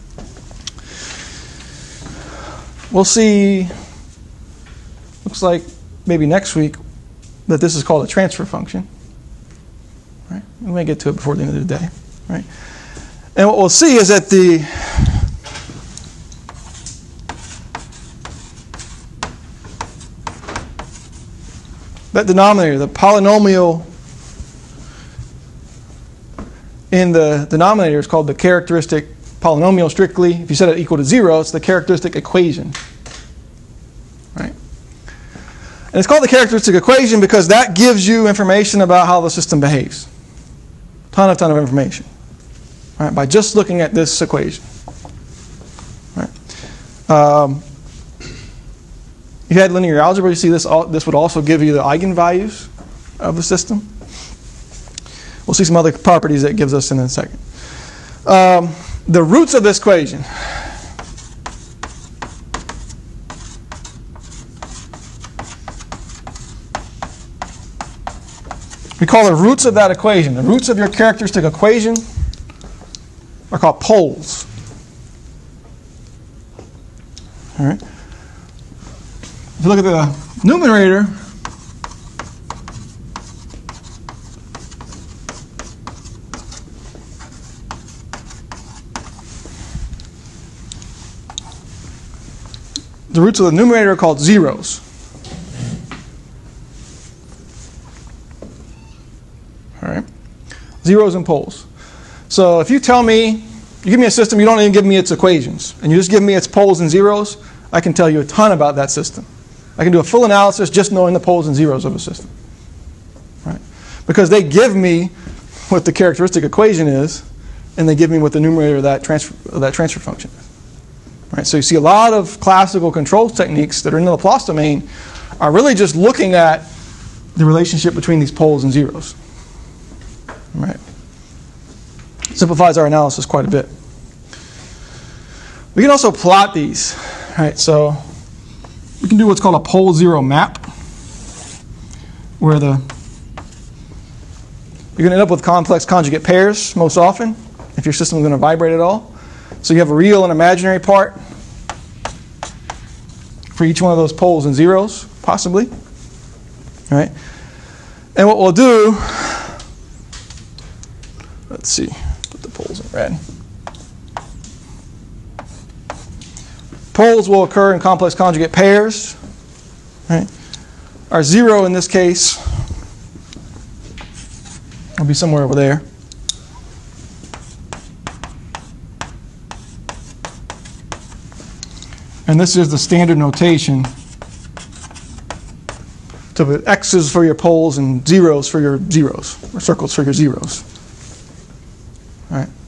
We'll see, looks like maybe next week, that this is called a transfer function. Right? We may get to it before the end of the day. Right? And what we'll see is that the that denominator, the polynomial in the denominator is called the characteristic polynomial strictly. If you set it equal to zero, it's the characteristic equation. Right? And it's called the characteristic equation because that gives you information about how the system behaves. Ton of ton of information. Right? By just looking at this equation. Right? Um, if you had linear algebra, you see this, this would also give you the eigenvalues of the system. We'll see some other properties that it gives us in a second. Um, the roots of this equation. We call the roots of that equation. The roots of your characteristic equation are called poles. All right. If you look at the numerator, the roots of the numerator are called zeros. All right. Zeros and poles. So if you tell me, you give me a system, you don't even give me its equations, and you just give me its poles and zeros, I can tell you a ton about that system. I can do a full analysis just knowing the poles and zeros of a system. Right? Because they give me what the characteristic equation is, and they give me what the numerator of that transfer, of that transfer function is. Right? So you see a lot of classical control techniques that are in the Laplace domain are really just looking at the relationship between these poles and zeros. Right? Simplifies our analysis quite a bit. We can also plot these. Right? So we can do what's called a pole zero map, where the you're going to end up with complex conjugate pairs most often if your system is going to vibrate at all. So you have a real and imaginary part for each one of those poles and zeros, possibly. All right? And what we'll do, let's see, put the poles in red. Poles will occur in complex conjugate pairs. Right? Our zero in this case will be somewhere over there. And this is the standard notation to put X's for your poles and zeros for your zeros, or circles for your zeros. All right.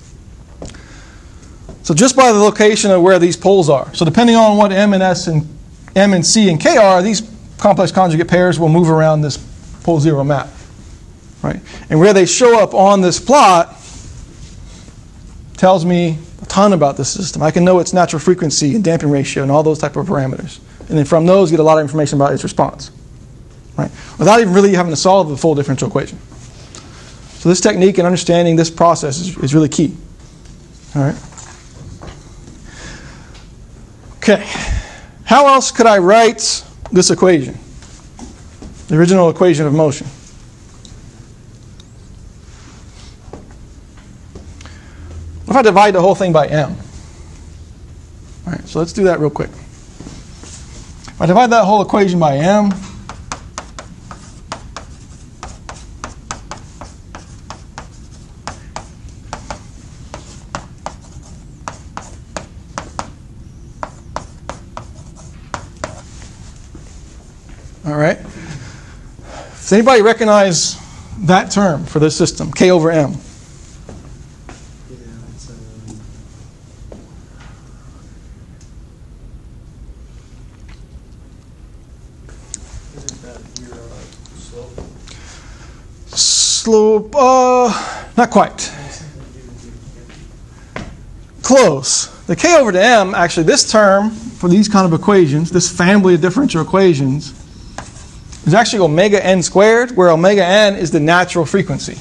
So just by the location of where these poles are. So depending on what M and S and M and C and K are, these complex conjugate pairs will move around this pole zero map. Right? And where they show up on this plot tells me a ton about the system. I can know its natural frequency and damping ratio and all those type of parameters. And then from those get a lot of information about its response. Right? Without even really having to solve the full differential equation. So this technique and understanding this process is, is really key. All right. Okay. How else could I write this equation? The original equation of motion. What if I divide the whole thing by m? All right, so let's do that real quick. If I divide that whole equation by m, all right. Does anybody recognize that term for this system, K over M? Yeah, it's um, isn't that your uh, slope? Slope, uh, not quite. Close. The K over to M, actually this term for these kind of equations, this family of differential equations, is actually omega n squared, where omega n is the natural frequency.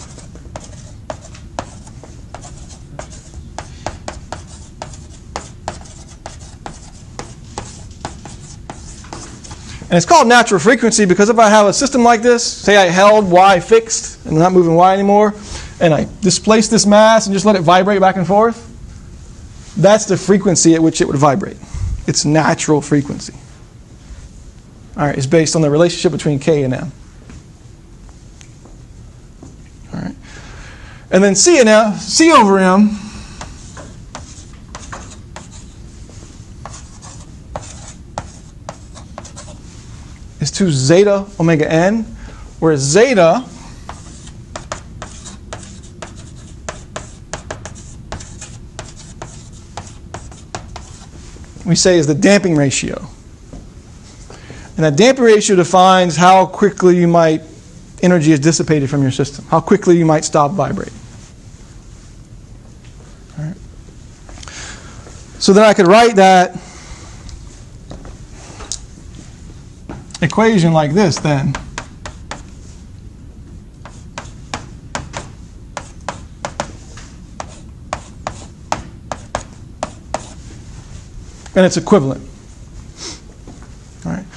And it's called natural frequency because if I have a system like this, say I held y fixed and I'm not moving y anymore, and I displace this mass and just let it vibrate back and forth, that's the frequency at which it would vibrate. It's natural frequency. All right, it's based on the relationship between K and M. All right. And then C and M, C over M to zeta omega n, where zeta we say is the damping ratio. And that damping ratio defines how quickly you might energy is dissipated from your system, how quickly you might stop vibrating. All right. So then I could write that equation like this then. And it's equivalent. All right.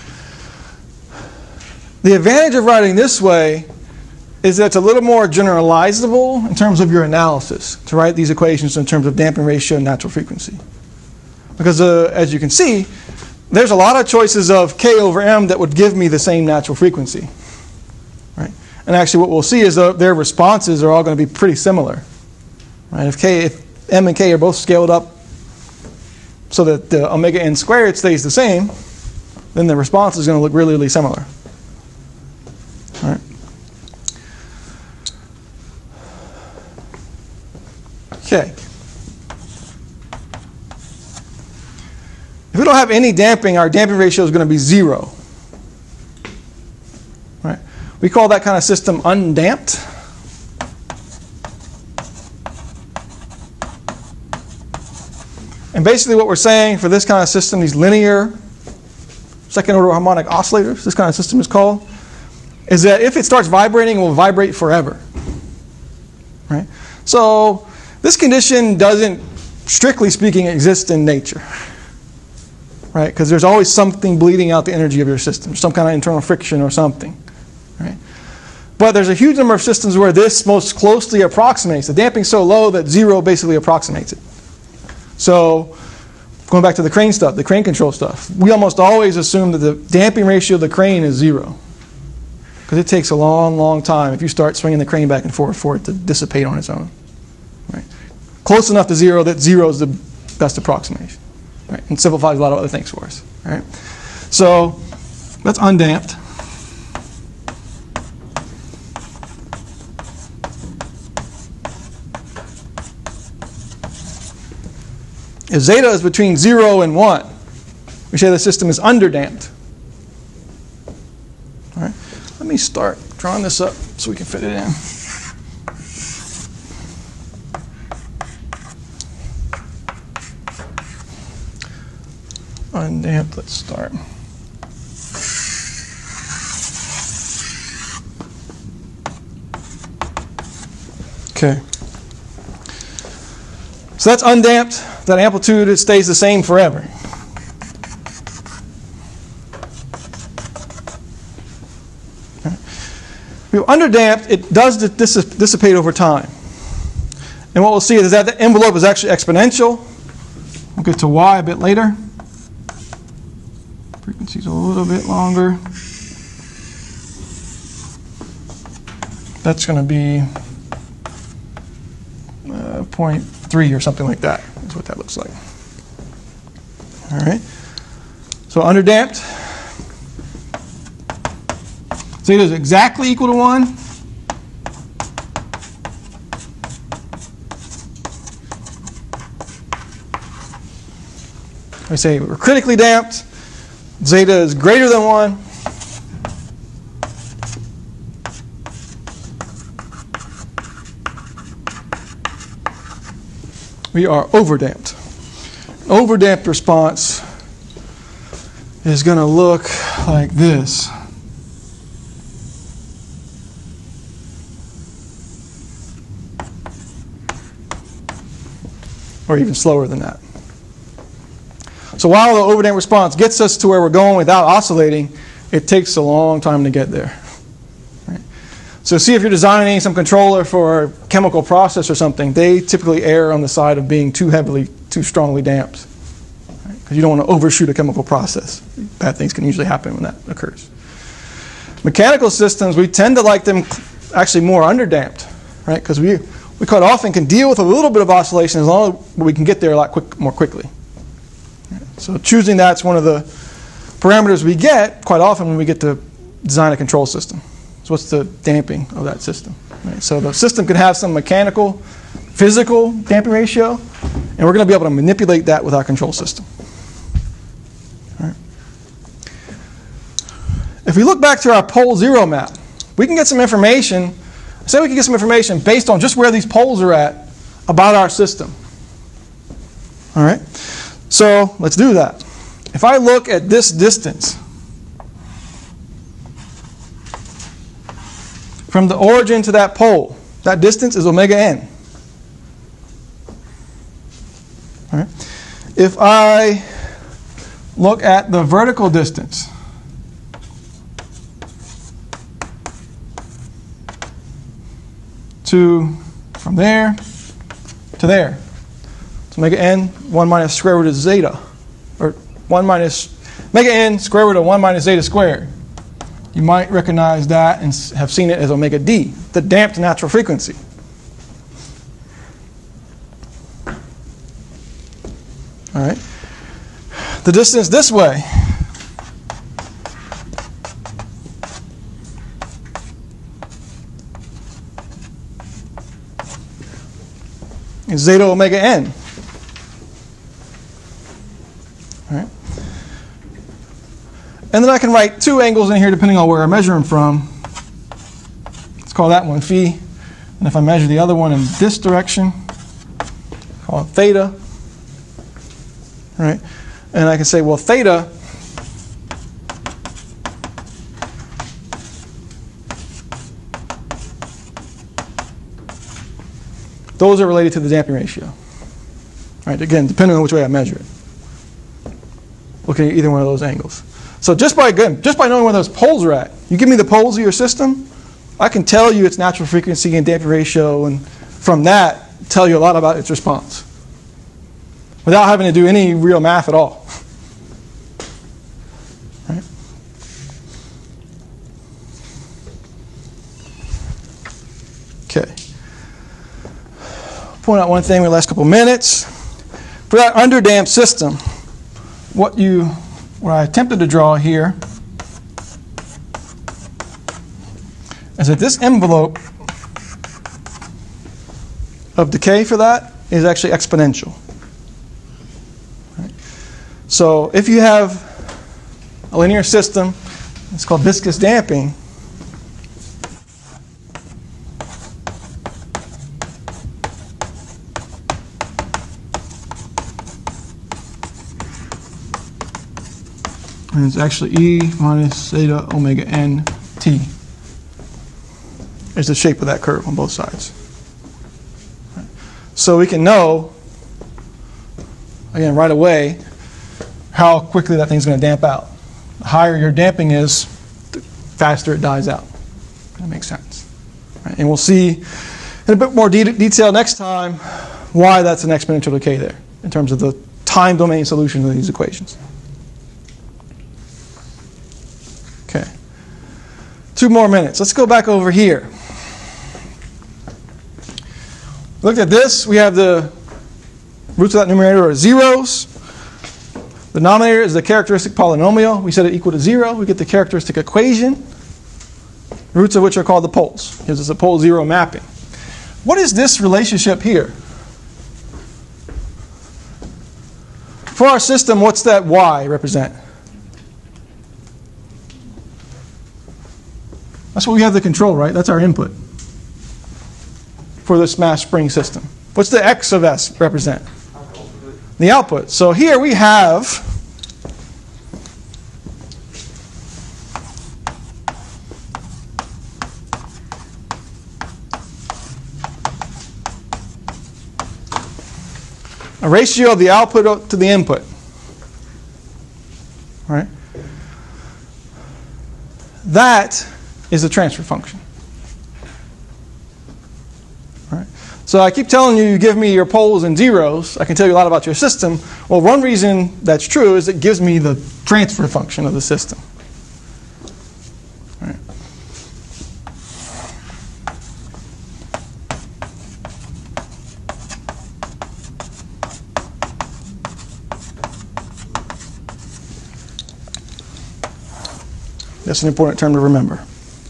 The advantage of writing this way is that it's a little more generalizable in terms of your analysis, to write these equations in terms of damping ratio and natural frequency. Because uh, as you can see, there's a lot of choices of K over M that would give me the same natural frequency. Right? And actually what we'll see is that their responses are all going to be pretty similar. Right? If, K, if M and K are both scaled up so that the omega n squared stays the same, then the response is going to look really, really similar. All right. Okay. If we don't have any damping, our damping ratio is going to be zero. Right? We call that kind of system undamped. And basically what we're saying for this kind of system, these linear second order harmonic oscillators, this kind of system is called, is that if it starts vibrating, it will vibrate forever. Right? So this condition doesn't, strictly speaking, exist in nature. Right? Because there's always something bleeding out the energy of your system, some kind of internal friction or something. Right? But there's a huge number of systems where this most closely approximates. The damping's so low that zero basically approximates it. So going back to the crane stuff, the crane control stuff, we almost always assume that the damping ratio of the crane is zero. Because it takes a long, long time if you start swinging the crane back and forth for it to dissipate on its own. Right? Close enough to zero that zero is the best approximation. Right? And simplifies a lot of other things for us. Right? So that's undamped. If zeta is between zero and one, we say the system is underdamped. All right. Let me start drawing this up so we can fit it in. Undamped, let's start. Okay. So that's undamped. That amplitude, it stays the same forever. Okay. If you're underdamped, it does dis dissipate over time. And what we'll see is that the envelope is actually exponential. We'll get to y a bit later. Frequency's a little bit longer. That's going to be uh, zero point three or something like that. That's what that looks like. All right. So underdamped. Zeta is exactly equal to one. I say we're critically damped. Zeta is greater than one. We are overdamped. Overdamped response is going to look like this. Or even slower than that. So while the overdamped response gets us to where we're going without oscillating, it takes a long time to get there. Right? So see if you're designing some controller for a chemical process or something, they typically err on the side of being too heavily, too strongly damped. Right? Because you don't want to overshoot a chemical process. Bad things can usually happen when that occurs. Mechanical systems, we tend to like them actually more underdamped, right? Because we, we quite often can deal with a little bit of oscillation as long as we can get there a lot quick, more quickly. So choosing that's one of the parameters we get quite often when we get to design a control system. So what's the damping of that system? Right? So the system could have some mechanical, physical damping ratio, and we're going to be able to manipulate that with our control system. All right. If we look back to our pole zero map, we can get some information. Say we can get some information based on just where these poles are at about our system. All right. So let's do that. If I look at this distance from the origin to that pole, that distance is omega n. All right. If I look at the vertical distance to from there to there, it's omega n one minus square root of zeta, or one minus omega n square root of one minus zeta squared. You might recognize that and have seen it as omega d, the damped natural frequency. All right. The distance this way is zeta omega n. All right. And then I can write two angles in here depending on where I measure them from. Let's call that one phi. And if I measure the other one in this direction, call it theta. All right. And I can say, well, theta those are related to the damping ratio. All right, again, depending on which way I measure it. Looking at either one of those angles. So just by again, just by knowing where those poles are at, you give me the poles of your system, I can tell you its natural frequency and damping ratio, and from that, tell you a lot about its response. Without having to do any real math at all. Right? Okay. Point out one thing in the last couple minutes. For that underdamped system, what you what I attempted to draw here is that this envelope of decay for that is actually exponential. Right? So if you have a linear system, it's called viscous damping. And it's actually E minus zeta omega n t is the shape of that curve on both sides. Right. So we can know, again, right away, how quickly that thing's going to damp out. The higher your damping is, the faster it dies out. That makes sense. Right. And we'll see in a bit more de detail next time why that's an exponential decay there in terms of the time domain solution of these equations. Okay. Two more minutes. Let's go back over here. Looked at this. We have the roots of that numerator are zeros. The denominator is the characteristic polynomial. We set it equal to zero. We get the characteristic equation, roots of which are called the poles. Gives us a pole zero mapping. What is this relationship here? For our system, what's that y represent? That's what we have to control, right? That's our input for this mass spring system. What's the x of S represent? The output. So here we have a ratio of the output to the input. All right? That is the transfer function. All right. So I keep telling you, you give me your poles and zeros, I can tell you a lot about your system. Well, one reason that's true is it gives me the transfer function of the system. All right. That's an important term to remember.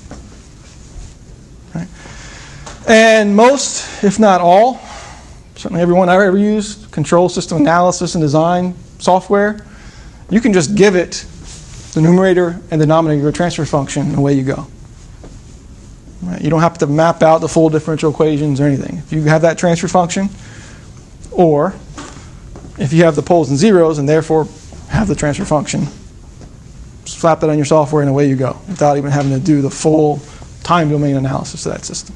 Right? And most, if not all, certainly everyone I ever used, control system analysis and design software, you can just give it the numerator and denominator of your transfer function, and away you go. Right? You don't have to map out the full differential equations or anything. If you have that transfer function, or if you have the poles and zeros and therefore have the transfer function, slap that on your software and away you go, without even having to do the full time domain analysis of that system.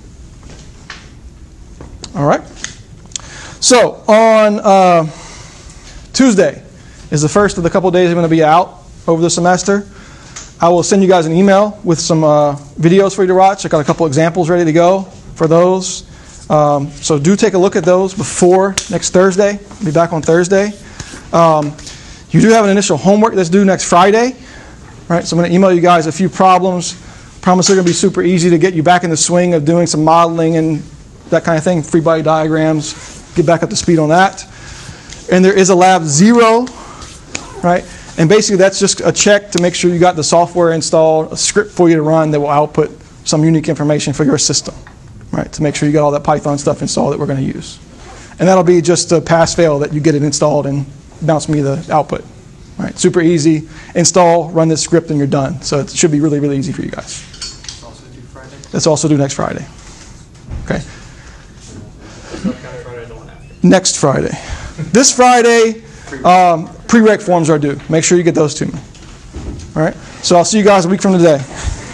All right? So on uh, Tuesday is the first of the couple days I'm going to be out over the semester. I will send you guys an email with some uh, videos for you to watch. I got a couple examples ready to go for those. Um, so do take a look at those before next Thursday. I'll be back on Thursday. Um, you do have an initial homework that's due next Friday. Right? So I'm going to email you guys a few problems. Promise they're going to be super easy to get you back in the swing of doing some modeling and that kind of thing, free body diagrams, get back up to speed on that. And there is a lab zero, right? And basically that's just a check to make sure you got the software installed, a script for you to run that will output some unique information for your system, right? To make sure you got all that Python stuff installed that we're going to use. And that'll be just a pass-fail that you get it installed and bounce me the output, right? Super easy. Install, run this script, and you're done. So it should be really, really easy for you guys. It's also due Friday. That's also due next Friday. Okay. So kind of Friday, the one after. Next Friday. This Friday, um, prereq forms are due. Make sure you get those to me. All right? So I'll see you guys a week from today.